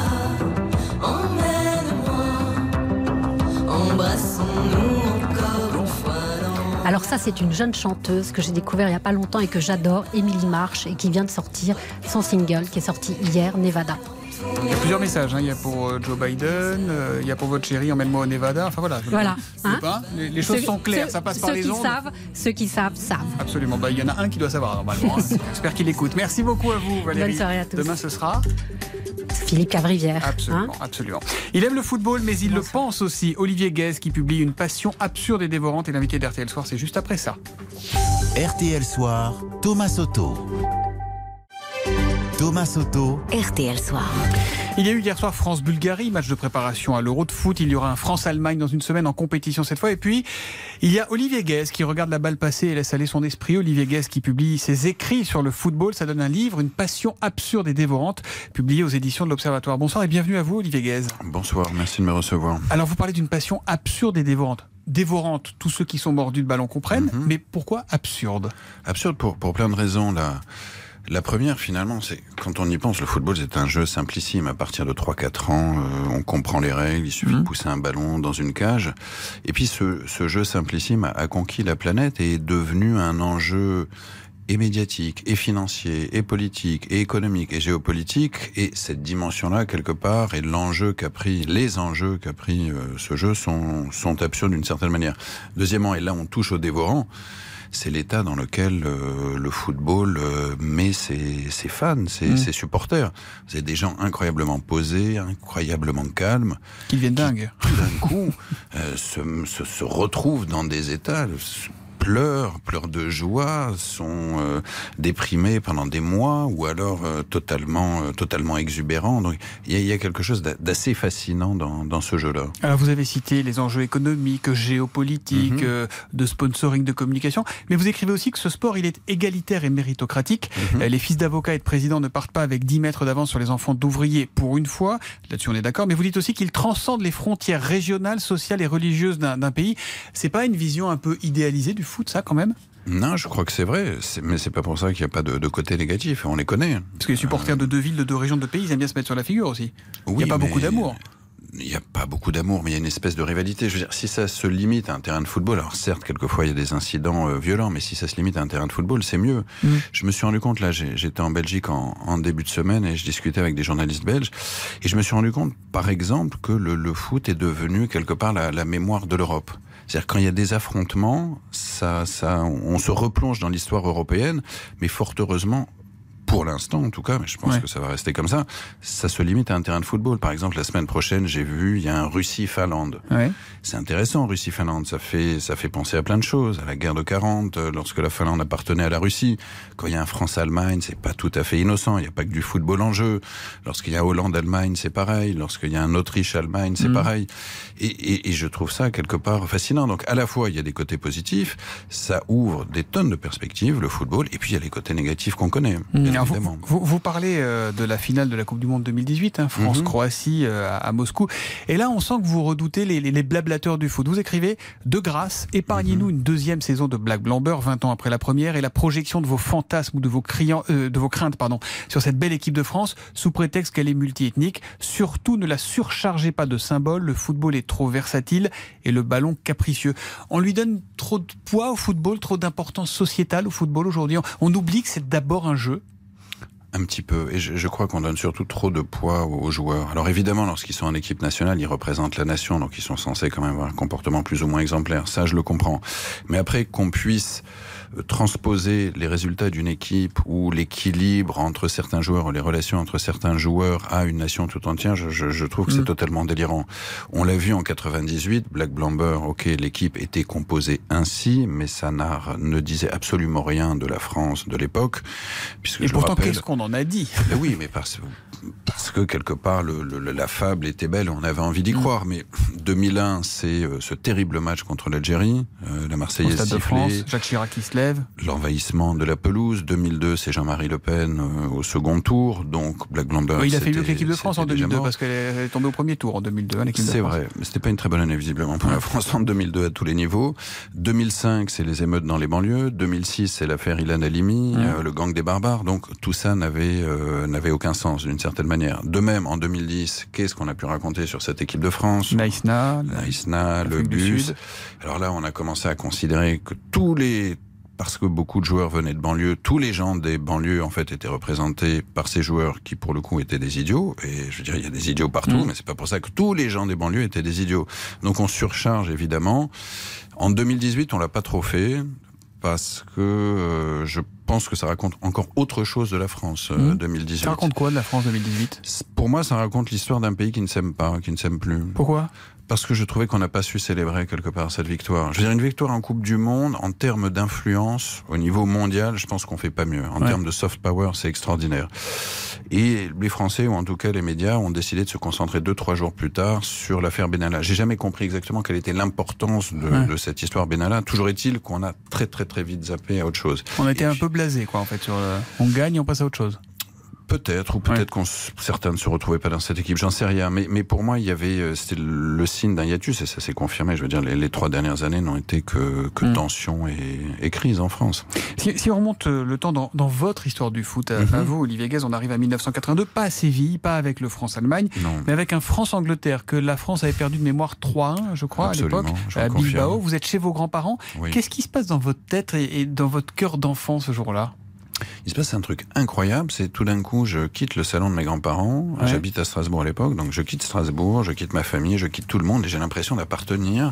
Embrassons-nous encore Alors ça, c'est une jeune chanteuse que j'ai découvert il n'y a pas longtemps et que j'adore, Émilie March, et qui vient de sortir son single qui est sorti hier, Nevada. Il y a plusieurs messages, hein. Il y a pour euh, Joe Biden, euh, il y a pour votre chérie, emmène-moi au Nevada, enfin voilà. Voilà. Hein pas, les, les choses ceux, sont claires, ceux, ça passe par les ondes. Savent, ceux qui savent, savent. Absolument, bah, il y en a un qui doit savoir normalement. Hein. J'espère qu'il écoute. Merci beaucoup à vous Valérie. Bonne soirée à tous. Demain ce sera Philippe Cavrivière. Absolument, hein absolument. Il aime le football, mais il Bonsoir. le pense aussi. Olivier Guèze qui publie Une passion absurde et dévorante, et l'invité d'R T L Soir, c'est juste après ça. R T L Soir, Thomas Soto. Thomas Soto. R T L Soir. Il y a eu hier soir France-Bulgarie, match de préparation à l'Euro de foot. Il y aura un France-Allemagne dans une semaine en compétition cette fois. Et puis, il y a Olivier Guèze qui regarde la balle passer et laisse aller son esprit. Olivier Guèze qui publie ses écrits sur le football. Ça donne un livre, Une passion absurde et dévorante, publié aux éditions de l'Observatoire. Bonsoir et bienvenue à vous, Olivier Guèze. Bonsoir, merci de me recevoir. Alors, vous parlez d'une passion absurde et dévorante. Dévorante, tous ceux qui sont mordus de ballon comprennent. Mm-hmm. Mais pourquoi absurde ? Absurde pour, pour plein de raisons, là. La première, finalement, c'est quand on y pense, le football, c'est un jeu simplissime. À partir de trois quatre ans, euh, on comprend les règles, il suffit mmh. de pousser un ballon dans une cage. Et puis, ce, ce jeu simplissime a, a conquis la planète et est devenu un enjeu et médiatique, et financier, et politique, et économique, et géopolitique. Et cette dimension-là, quelque part, et l'enjeu qu'a pris, les enjeux qu'a pris euh, ce jeu sont, sont absurdes d'une certaine manière. Deuxièmement, et là, on touche au dévorant, c'est l'état dans lequel euh, le football euh, met ses, ses fans, ses, mmh. ses supporters. Vous avez des gens incroyablement posés, incroyablement calmes. Qui deviennent dingues. Tout d'un coup, euh, se, se, se retrouvent dans des états... pleurent, pleurent de joie, sont euh, déprimés pendant des mois ou alors euh, totalement, euh, totalement exubérants. Donc il y, y a quelque chose d'assez fascinant dans, dans ce jeu-là. Alors vous avez cité les enjeux économiques, géopolitiques, mm-hmm. euh, de sponsoring, de communication, mais vous écrivez aussi que ce sport il est égalitaire et méritocratique. Mm-hmm. Euh, les fils d'avocats et de présidents ne partent pas avec dix mètres d'avance sur les enfants d'ouvriers pour une fois. Là-dessus on est d'accord, mais vous dites aussi qu'il transcende les frontières régionales, sociales et religieuses d'un, d'un pays. C'est pas une vision un peu idéalisée du foot, ça, quand même ? Non, je crois que c'est vrai, c'est, mais c'est pas pour ça qu'il n'y a pas de, de côté négatif, on les connaît. Parce que les supporters euh... de deux villes, de deux régions, de deux pays, ils aiment bien se mettre sur la figure aussi. Oui, il n'y a pas mais... beaucoup d'amour. Il n'y a pas beaucoup d'amour, mais il y a une espèce de rivalité. Je veux dire, si ça se limite à un terrain de football, alors certes, quelquefois, il y a des incidents euh, violents, mais si ça se limite à un terrain de football, c'est mieux. Mmh. Je me suis rendu compte, là, j'ai, j'étais en Belgique en, en début de semaine et je discutais avec des journalistes belges, et je me suis rendu compte, par exemple, que le, le foot est devenu, quelque part, la, la mémoire de l'Europe. C'est-à-dire quand il y a des affrontements, ça, ça, on se replonge dans l'histoire européenne, mais fort heureusement, pour l'instant en tout cas, mais je pense ouais. que ça va rester comme ça, ça se limite à un terrain de football. Par exemple, la semaine prochaine, j'ai vu, il y a un Russie-Finlande. Ouais. C'est intéressant, Russie-Finlande, ça fait, ça fait penser à plein de choses, à la guerre de quarante, lorsque la Finlande appartenait à la Russie. Quand il y a un France-Allemagne, c'est pas tout à fait innocent, il n'y a pas que du football en jeu. Lorsqu'il y a Hollande-Allemagne, c'est pareil. Lorsqu'il y a un Autriche-Allemagne, c'est mmh. pareil. Et, et, et je trouve ça quelque part fascinant. Donc à la fois, il y a des côtés positifs, ça ouvre des tonnes de perspectives, le football, et puis il y a les côtés négatifs qu'on connaît. Mmh. Alors, vous, vous, vous parlez euh, de la finale de la Coupe du Monde deux mille dix-huit, hein, France-Croatie euh, à, à Moscou. Et là, on sent que vous redoutez les, les, les blablateurs du foot. Vous écrivez « De grâce, épargnez-nous mmh. une deuxième saison de Black Blamber, vingt ans après la première, et la projection de vos fantasmes ou de vos, criants, euh, de vos craintes pardon, sur cette belle équipe de France, sous prétexte qu'elle est multiethnique. Surtout, ne la surchargez pas de symboles. Le football est trop versatile et le ballon capricieux. » On lui donne trop de poids au football, trop d'importance sociétale au football aujourd'hui. On, on oublie que c'est d'abord un jeu. Un petit peu, et je, je crois qu'on donne surtout trop de poids aux, aux joueurs. Alors évidemment, lorsqu'ils sont en équipe nationale, ils représentent la nation, donc ils sont censés quand même avoir un comportement plus ou moins exemplaire, ça je le comprends. Mais après, qu'on puisse transposer les résultats d'une équipe ou l'équilibre entre certains joueurs ou les relations entre certains joueurs à une nation tout entière, je, je, je trouve que c'est mmh. totalement délirant. On l'a vu en quatre-vingt-dix-huit, Black Blamber, ok, l'équipe était composée ainsi, mais ça n'a, ne disait absolument rien de la France de l'époque. Puisque et je pourtant, rappelle, qu'est-ce qu'on en a dit ? Mais oui, mais parce, parce que quelque part, le, le, la fable était belle, on avait envie d'y mmh. croire. Mais deux mille un, c'est euh, ce terrible match contre l'Algérie, euh, la Marseillaise sifflée. Au Stade de France, Jacques Chirac qui se lève. L'envahissement de la pelouse. deux mille deux, c'est Jean-Marie Le Pen euh, au second tour. Donc Black Blamber. Oui, il a fait mieux que l'équipe de France en deux mille deux parce qu'elle est tombée au premier tour en deux mille deux. Hein, l'équipe c'est de France. vrai, mais c'était pas une très bonne année visiblement pour ouais. la France en deux mille deux à tous les niveaux. deux mille cinq, c'est les émeutes dans les banlieues. deux mille six, c'est l'affaire Ilan Halimi, ouais. euh, le gang des barbares. Donc tout ça n'avait euh, n'avait aucun sens d'une certaine certaine manière. De même, en deux mille dix, qu'est-ce qu'on a pu raconter sur cette équipe de France ? Naïsna, Naïsna, le bus. Alors là, on a commencé à considérer que tous les... Parce que beaucoup de joueurs venaient de banlieue, tous les gens des banlieues, en fait, étaient représentés par ces joueurs qui, pour le coup, étaient des idiots. Et je veux dire, il y a des idiots partout, mmh. mais c'est pas pour ça que tous les gens des banlieues étaient des idiots. Donc on surcharge, évidemment. En deux mille dix-huit, on l'a pas trop fait, parce que euh, je pense que ça raconte encore autre chose de la France, euh, mmh. deux mille dix-huit. Ça raconte quoi de la France deux mille dix-huit ? Pour moi, ça raconte l'histoire d'un pays qui ne s'aime pas, qui ne s'aime plus. Pourquoi ? Parce que je trouvais qu'on n'a pas su célébrer quelque part cette victoire. Je veux dire, une victoire en Coupe du Monde, en termes d'influence, au niveau mondial, je pense qu'on fait pas mieux. En ouais. termes de soft power, c'est extraordinaire. Et les Français, ou en tout cas les médias, ont décidé de se concentrer deux, trois jours plus tard sur l'affaire Benalla. J'ai jamais compris exactement quelle était l'importance de, ouais. de cette histoire Benalla. Toujours est-il qu'on a très très très vite zappé à autre chose. On a été Et un puis... peu blasé, quoi, en fait. Sur le... On gagne, on passe à autre chose. Peut-être, ou peut-être ouais. qu'on certains ne se retrouvaient pas dans cette équipe, j'en sais rien. Mais, mais pour moi, il y avait, c'était le signe d'un hiatus, et ça s'est confirmé. Je veux dire, les, les trois dernières années n'ont été que, que mmh. tension et, et crise en France. Si, si on remonte le temps dans, dans votre histoire du foot, à, mmh. à vous, Olivier Guez, on arrive à mille neuf cent quatre-vingt-deux, pas à Séville, pas avec le France-Allemagne, non. mais avec un France-Angleterre, que la France avait perdu de mémoire trois un, je crois, Absolument, à l'époque, à confirme. Bilbao. Vous êtes chez vos grands-parents. Oui. Qu'est-ce qui se passe dans votre tête et, et dans votre cœur d'enfant ce jour-là ? Il se passe un truc incroyable, c'est tout d'un coup, je quitte le salon de mes grands-parents, ouais. j'habite à Strasbourg à l'époque, donc je quitte Strasbourg, je quitte ma famille, je quitte tout le monde, et j'ai l'impression d'appartenir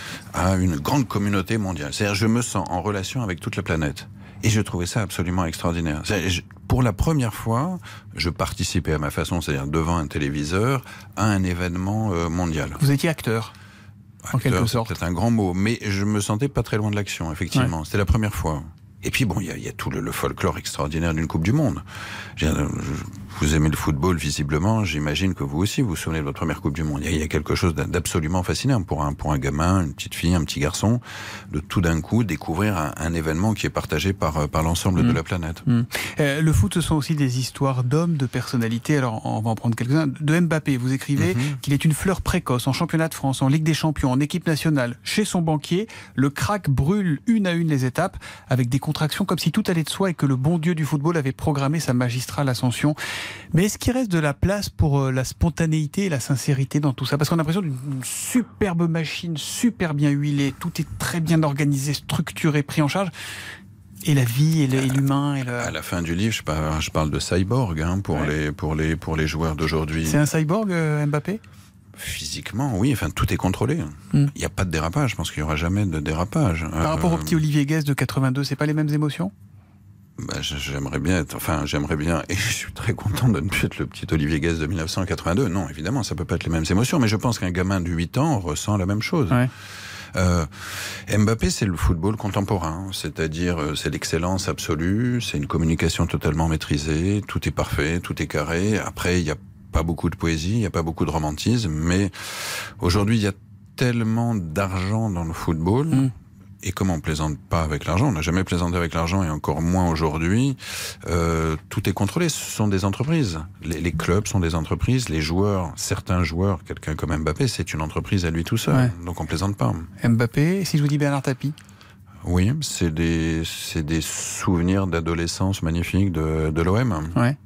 à une grande communauté mondiale. C'est-à-dire, je me sens en relation avec toute la planète. Et je trouvais ça absolument extraordinaire. Je, pour la première fois, je participais à ma façon, c'est-à-dire devant un téléviseur, à un événement euh, mondial. Vous étiez acteur en acteur, quelque sorte. C'est un grand mot, mais je me sentais pas très loin de l'action, effectivement. Ouais. C'était la première fois. Et puis bon, il y a, y a tout le, le folklore extraordinaire d'une Coupe du Monde. Je, vous aimez le football visiblement, j'imagine que vous aussi vous vous souvenez de votre première Coupe du Monde. Il y a, y a quelque chose d'absolument fascinant pour un, pour un gamin, une petite fille, un petit garçon, de tout d'un coup découvrir un, un événement qui est partagé par, par l'ensemble mmh. de la planète. Mmh. Euh, le foot, ce sont aussi des histoires d'hommes, de personnalités. Alors on va en prendre quelques-uns. De Mbappé, vous écrivez mmh. qu'il est une fleur précoce en championnat de France, en Ligue des Champions, en équipe nationale. Chez son banquier, le crack brûle une à une les étapes avec des contractions comme si tout allait de soi et que le bon Dieu du football avait programmé sa magistrale ascension. Mais est-ce qu'il reste de la place pour la spontanéité et la sincérité dans tout ça ? Parce qu'on a l'impression d'une superbe machine, super bien huilée, tout est très bien organisé, structuré, pris en charge. Et la vie, et l'humain... Et le... À la fin du livre, je parle, je parle de cyborg hein, pour, ouais. les, pour, les, pour les joueurs d'aujourd'hui. C'est un cyborg, euh, Mbappé ? Physiquement, oui, enfin tout est contrôlé. Il mm. n'y a pas de dérapage, je pense qu'il n'y aura jamais de dérapage. Par euh, rapport au petit Olivier Guez de quatre-vingt-deux, c'est pas les mêmes émotions ? Bah, j'aimerais bien être, enfin, j'aimerais bien, et je suis très content de ne plus être le petit Olivier Guez de mille neuf cent quatre-vingt-deux. Non, évidemment, ça peut pas être les mêmes émotions, mais je pense qu'un gamin de huit ans ressent la même chose. Ouais. Euh, Mbappé, c'est le football contemporain, c'est-à-dire c'est l'excellence absolue, c'est une communication totalement maîtrisée, tout est parfait, tout est carré. Après, il y a pas beaucoup de poésie, il n'y a pas beaucoup de romantisme, mais aujourd'hui, il y a tellement d'argent dans le football, mmh. et comme on plaisante pas avec l'argent, on n'a jamais plaisanté avec l'argent, et encore moins aujourd'hui, euh, tout est contrôlé, ce sont des entreprises. Les, les clubs sont des entreprises, les joueurs, certains joueurs, quelqu'un comme Mbappé, c'est une entreprise à lui tout seul, ouais. donc on plaisante pas. Mbappé, si je vous dis Bernard Tapie ? Oui, c'est des, c'est des souvenirs d'adolescence magnifiques de, de l'O M. Ouais.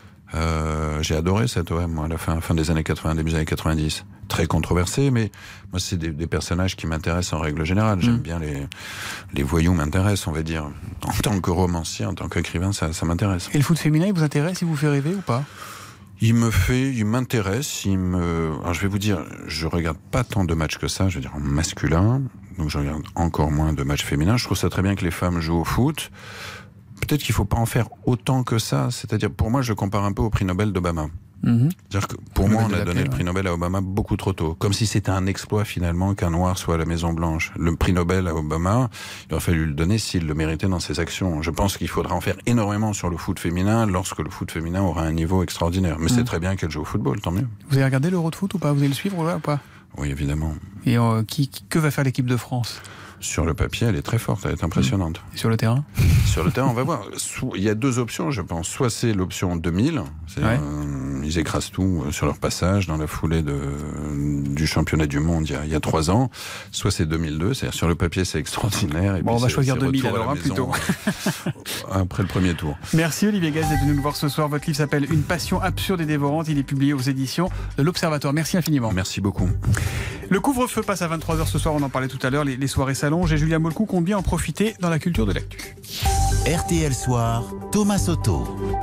Euh, j'ai adoré cette O M, moi, à la fin, fin des années quatre-vingts, début des années quatre-vingt-dix. Très controversé, mais moi, c'est des, des personnages qui m'intéressent en règle générale. J'aime mmh. bien les, les voyous m'intéressent, on va dire. En tant que romancier, en tant qu'écrivain, ça, ça m'intéresse. Et le foot féminin, il vous intéresse, il vous fait rêver ou pas ? Il me fait, il m'intéresse, il me, alors je vais vous dire, je regarde pas tant de matchs que ça, je veux dire en masculin, donc je regarde encore moins de matchs féminins. Je trouve ça très bien que les femmes jouent au foot. Peut-être qu'il faut pas en faire autant que ça. C'est-à-dire, pour moi, je le compare un peu au prix Nobel d'Obama. Mmh. C'est-à-dire que pour moi, on a donné le prix Nobel à Obama beaucoup trop tôt. Comme si c'était un exploit, finalement, qu'un noir soit à la Maison-Blanche. Le prix Nobel à Obama, il aurait fallu le donner s'il le méritait dans ses actions. Je pense qu'il faudra en faire énormément sur le foot féminin lorsque le foot féminin aura un niveau extraordinaire. Mais mmh. c'est très bien qu'elle joue au football, tant mieux. Vous avez regardé l'Euro de foot ou pas ? Vous allez le suivre là ou pas ? Oui, évidemment. Et euh, qui, qui, que va faire l'équipe de France ? Sur le papier, elle est très forte, elle est impressionnante. Et sur le terrain ? Sur le terrain, on va voir. Il y a deux options, je pense. Soit c'est l'option deux mille, c'est ouais. euh, ils écrasent tout sur leur passage dans la foulée de, du championnat du monde il y a, il y a trois ans. Soit c'est deux mille deux, c'est-à-dire sur le papier c'est extraordinaire. Et bon, puis on va choisir deux mille alors, hein, plutôt. Après le premier tour. Merci Olivier Gaz d'être venu nous voir ce soir. Votre livre s'appelle Une passion absurde et dévorante. Il est publié aux éditions de l'Observatoire. Merci infiniment. Merci beaucoup. Le couvre-feu passe à vingt-trois heures ce soir, on en parlait tout à l'heure, les, les soirées s'allongent et Julia Molcou compte bien en profiter dans la culture de l'actu. R T L Soir, Thomas Soto.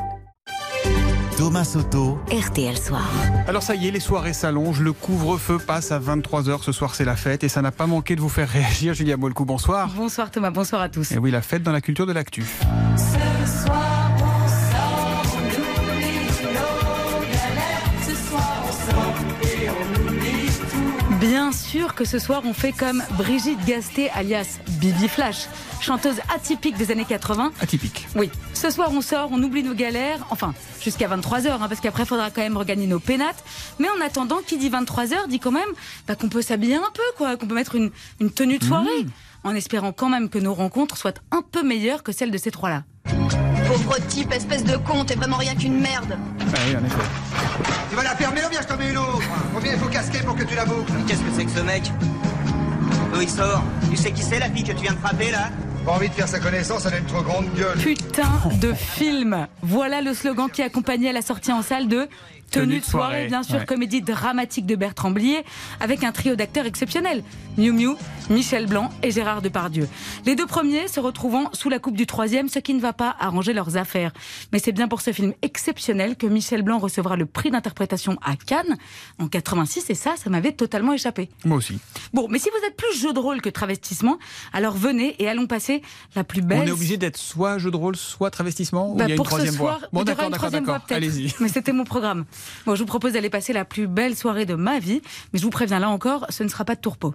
Thomas Soto. R T L Soir. Alors ça y est, les soirées s'allongent, le couvre-feu passe à vingt-trois heures, ce soir c'est la fête et ça n'a pas manqué de vous faire réagir. Julia Molcou, bonsoir. Bonsoir Thomas, bonsoir à tous. Et oui, la fête dans la culture de l'actu. Ce soir on sort, on oublie nos galères. Ce soir on sort et on oublie tout. Bien sûr que ce soir on fait comme Brigitte Gasté alias Bibi Flash, chanteuse atypique des années quatre-vingts. Atypique. Oui. Ce soir on sort, on oublie nos galères, enfin jusqu'à vingt-trois heures, hein, parce qu'après il faudra quand même regagner nos pénates. Mais en attendant, qui dit vingt-trois heures dit quand même bah, qu'on peut s'habiller un peu, quoi, qu'on peut mettre une, une tenue de soirée, mmh. en espérant quand même que nos rencontres soient un peu meilleures que celles de ces trois-là. Pauvre type, espèce de con, t'es vraiment rien qu'une merde. Ah oui, en effet. Tu vas la fermer ou bien je t'en mets une autre? Combien il faut casquer pour que tu la boucles? Qu'est-ce que c'est que ce mec? D'où il sort? Tu sais qui c'est, la fille que tu viens de frapper là? Pas envie de faire sa connaissance, elle a une trop grande gueule. Putain de film. Voilà le slogan qui accompagnait la sortie en salle de Tenue de soirée, soirée, bien sûr, ouais. Comédie dramatique de Bertrand Blier, avec un trio d'acteurs exceptionnels. Miu Miu, Michel Blanc et Gérard Depardieu. Les deux premiers se retrouvant sous la coupe du troisième, ce qui ne va pas arranger leurs affaires. Mais c'est bien pour ce film exceptionnel que Michel Blanc recevra le prix d'interprétation à Cannes en quatre-vingt-six, et ça, ça m'avait totalement échappé. Moi aussi. Bon, mais si vous êtes plus jeu de rôle que travestissement, alors venez et allons passer la plus belle... On est obligé d'être soit jeu de rôle, soit travestissement, bah, ou il y a pour une troisième ce soir, voie? Bon, d'accord, d'accord, d'accord. Allez-y. Mais c'était mon programme. Bon, je vous propose d'aller passer la plus belle soirée de ma vie, mais je vous préviens, là encore, ce ne sera pas de tourpeau.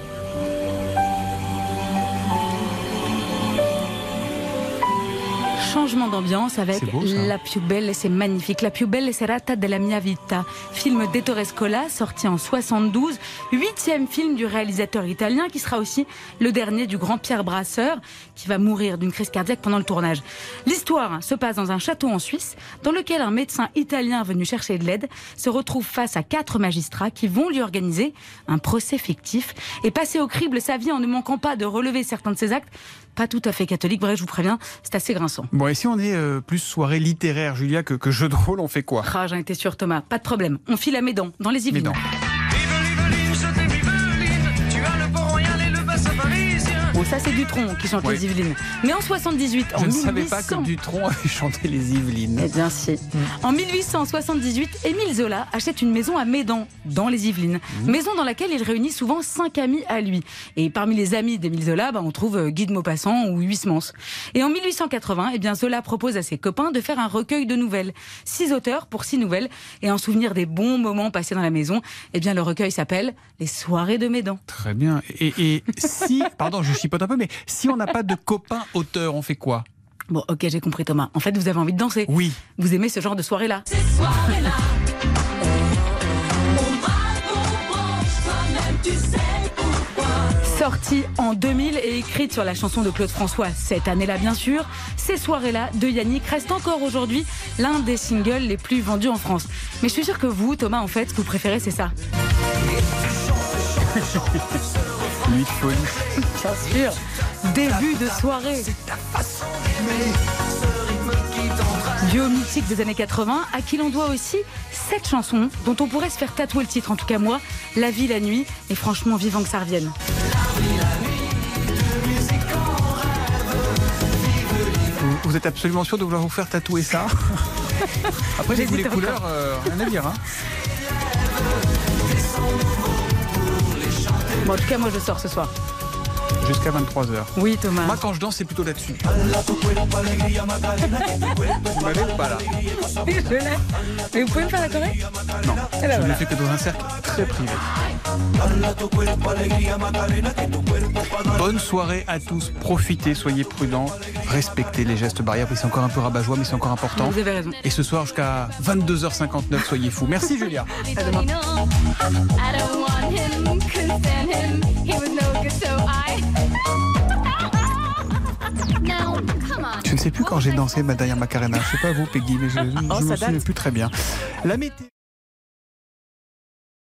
Changement d'ambiance avec beau, La più belle, c'est magnifique. La più belle serata della mia vita, film d'Ettore Scola, sorti en soixante-douze, huitième film du réalisateur italien, qui sera aussi le dernier du grand Pierre Brasseur, qui va mourir d'une crise cardiaque pendant le tournage. L'histoire se passe dans un château en Suisse, dans lequel un médecin italien venu chercher de l'aide se retrouve face à quatre magistrats qui vont lui organiser un procès fictif et passer au crible sa vie en ne manquant pas de relever certains de ses actes. Pas tout à fait catholique, bref, je vous préviens, c'est assez grinçant. Bon, et si on est euh, plus soirée littéraire, Julia, que, que jeu de rôle, on fait quoi? Ah, j'en étais sûre, Thomas, pas de problème. On file à Médan, dans les Yvelines. Bon, ça c'est Dutronc qui chante oui. les Yvelines. Mais en soixante-dix-huit, je en ne mille huit cents... savais pas que Dutronc avait chanté les Yvelines. Eh bien si. Mmh. En mille huit cent soixante-dix-huit, Émile Zola achète une maison à Médan, dans les Yvelines. Mmh. Maison dans laquelle il réunit souvent cinq amis à lui. Et parmi les amis d'Émile Zola, bah, on trouve Guy de Maupassant ou Huysmans. Et en mille huit cent quatre-vingts, eh bien, Zola propose à ses copains de faire un recueil de nouvelles. Six auteurs pour six nouvelles. Et en souvenir des bons moments passés dans la maison, eh bien, le recueil s'appelle Les soirées de Médan. Très bien. Et, et si, pardon, je chipote un peu, mais si on n'a pas de copains auteurs, on fait quoi? Bon, ok, j'ai compris, Thomas. En fait, vous avez envie de danser. Oui. Vous aimez ce genre de soirée-là? Ces soirées-là, on va, toi-même, tu sais pourquoi. Sortie en deux mille et écrite sur la chanson de Claude François cette année-là, bien sûr, Ces soirées-là de Yannick restent encore aujourd'hui l'un des singles les plus vendus en France. Mais je suis sûre que vous, Thomas, en fait, ce que vous préférez, c'est ça. Nuit de folie. Bien sûr. Début de soirée. Duo mythique des années quatre-vingts, à qui l'on doit aussi cette chanson, dont on pourrait se faire tatouer le titre, en tout cas moi, La vie, la nuit, et franchement vivant que ça revienne. Vous, vous êtes absolument sûr de vouloir vous faire tatouer ça? Après, j'ai vu les couleurs, euh, rien à dire. Hein. Bon, en tout cas, moi, je sors ce soir. Jusqu'à vingt-trois heures. Oui, Thomas. Moi, quand je danse, c'est plutôt là-dessus. Vous m'avez ou pas, là? Oui, je l'ai. Mais vous pouvez me faire la choré? Non, eh ben je voilà. ne le fais que dans un cercle très privé. Bonne soirée à tous. Profitez, soyez prudents. Respectez les gestes barrières. C'est encore un peu rabat-joie, mais c'est encore important. Vous avez raison. Et ce soir, jusqu'à vingt-deux heures cinquante-neuf, soyez fous. Merci, Julia. À demain. I don't want him, couldn't stand him. He was no good, so I Je ne sais plus quand j'ai dansé ma dernière Macarena. Je ne sais pas vous, Peggy, mais je ne Oh, me ça souviens date. plus très bien. La météo.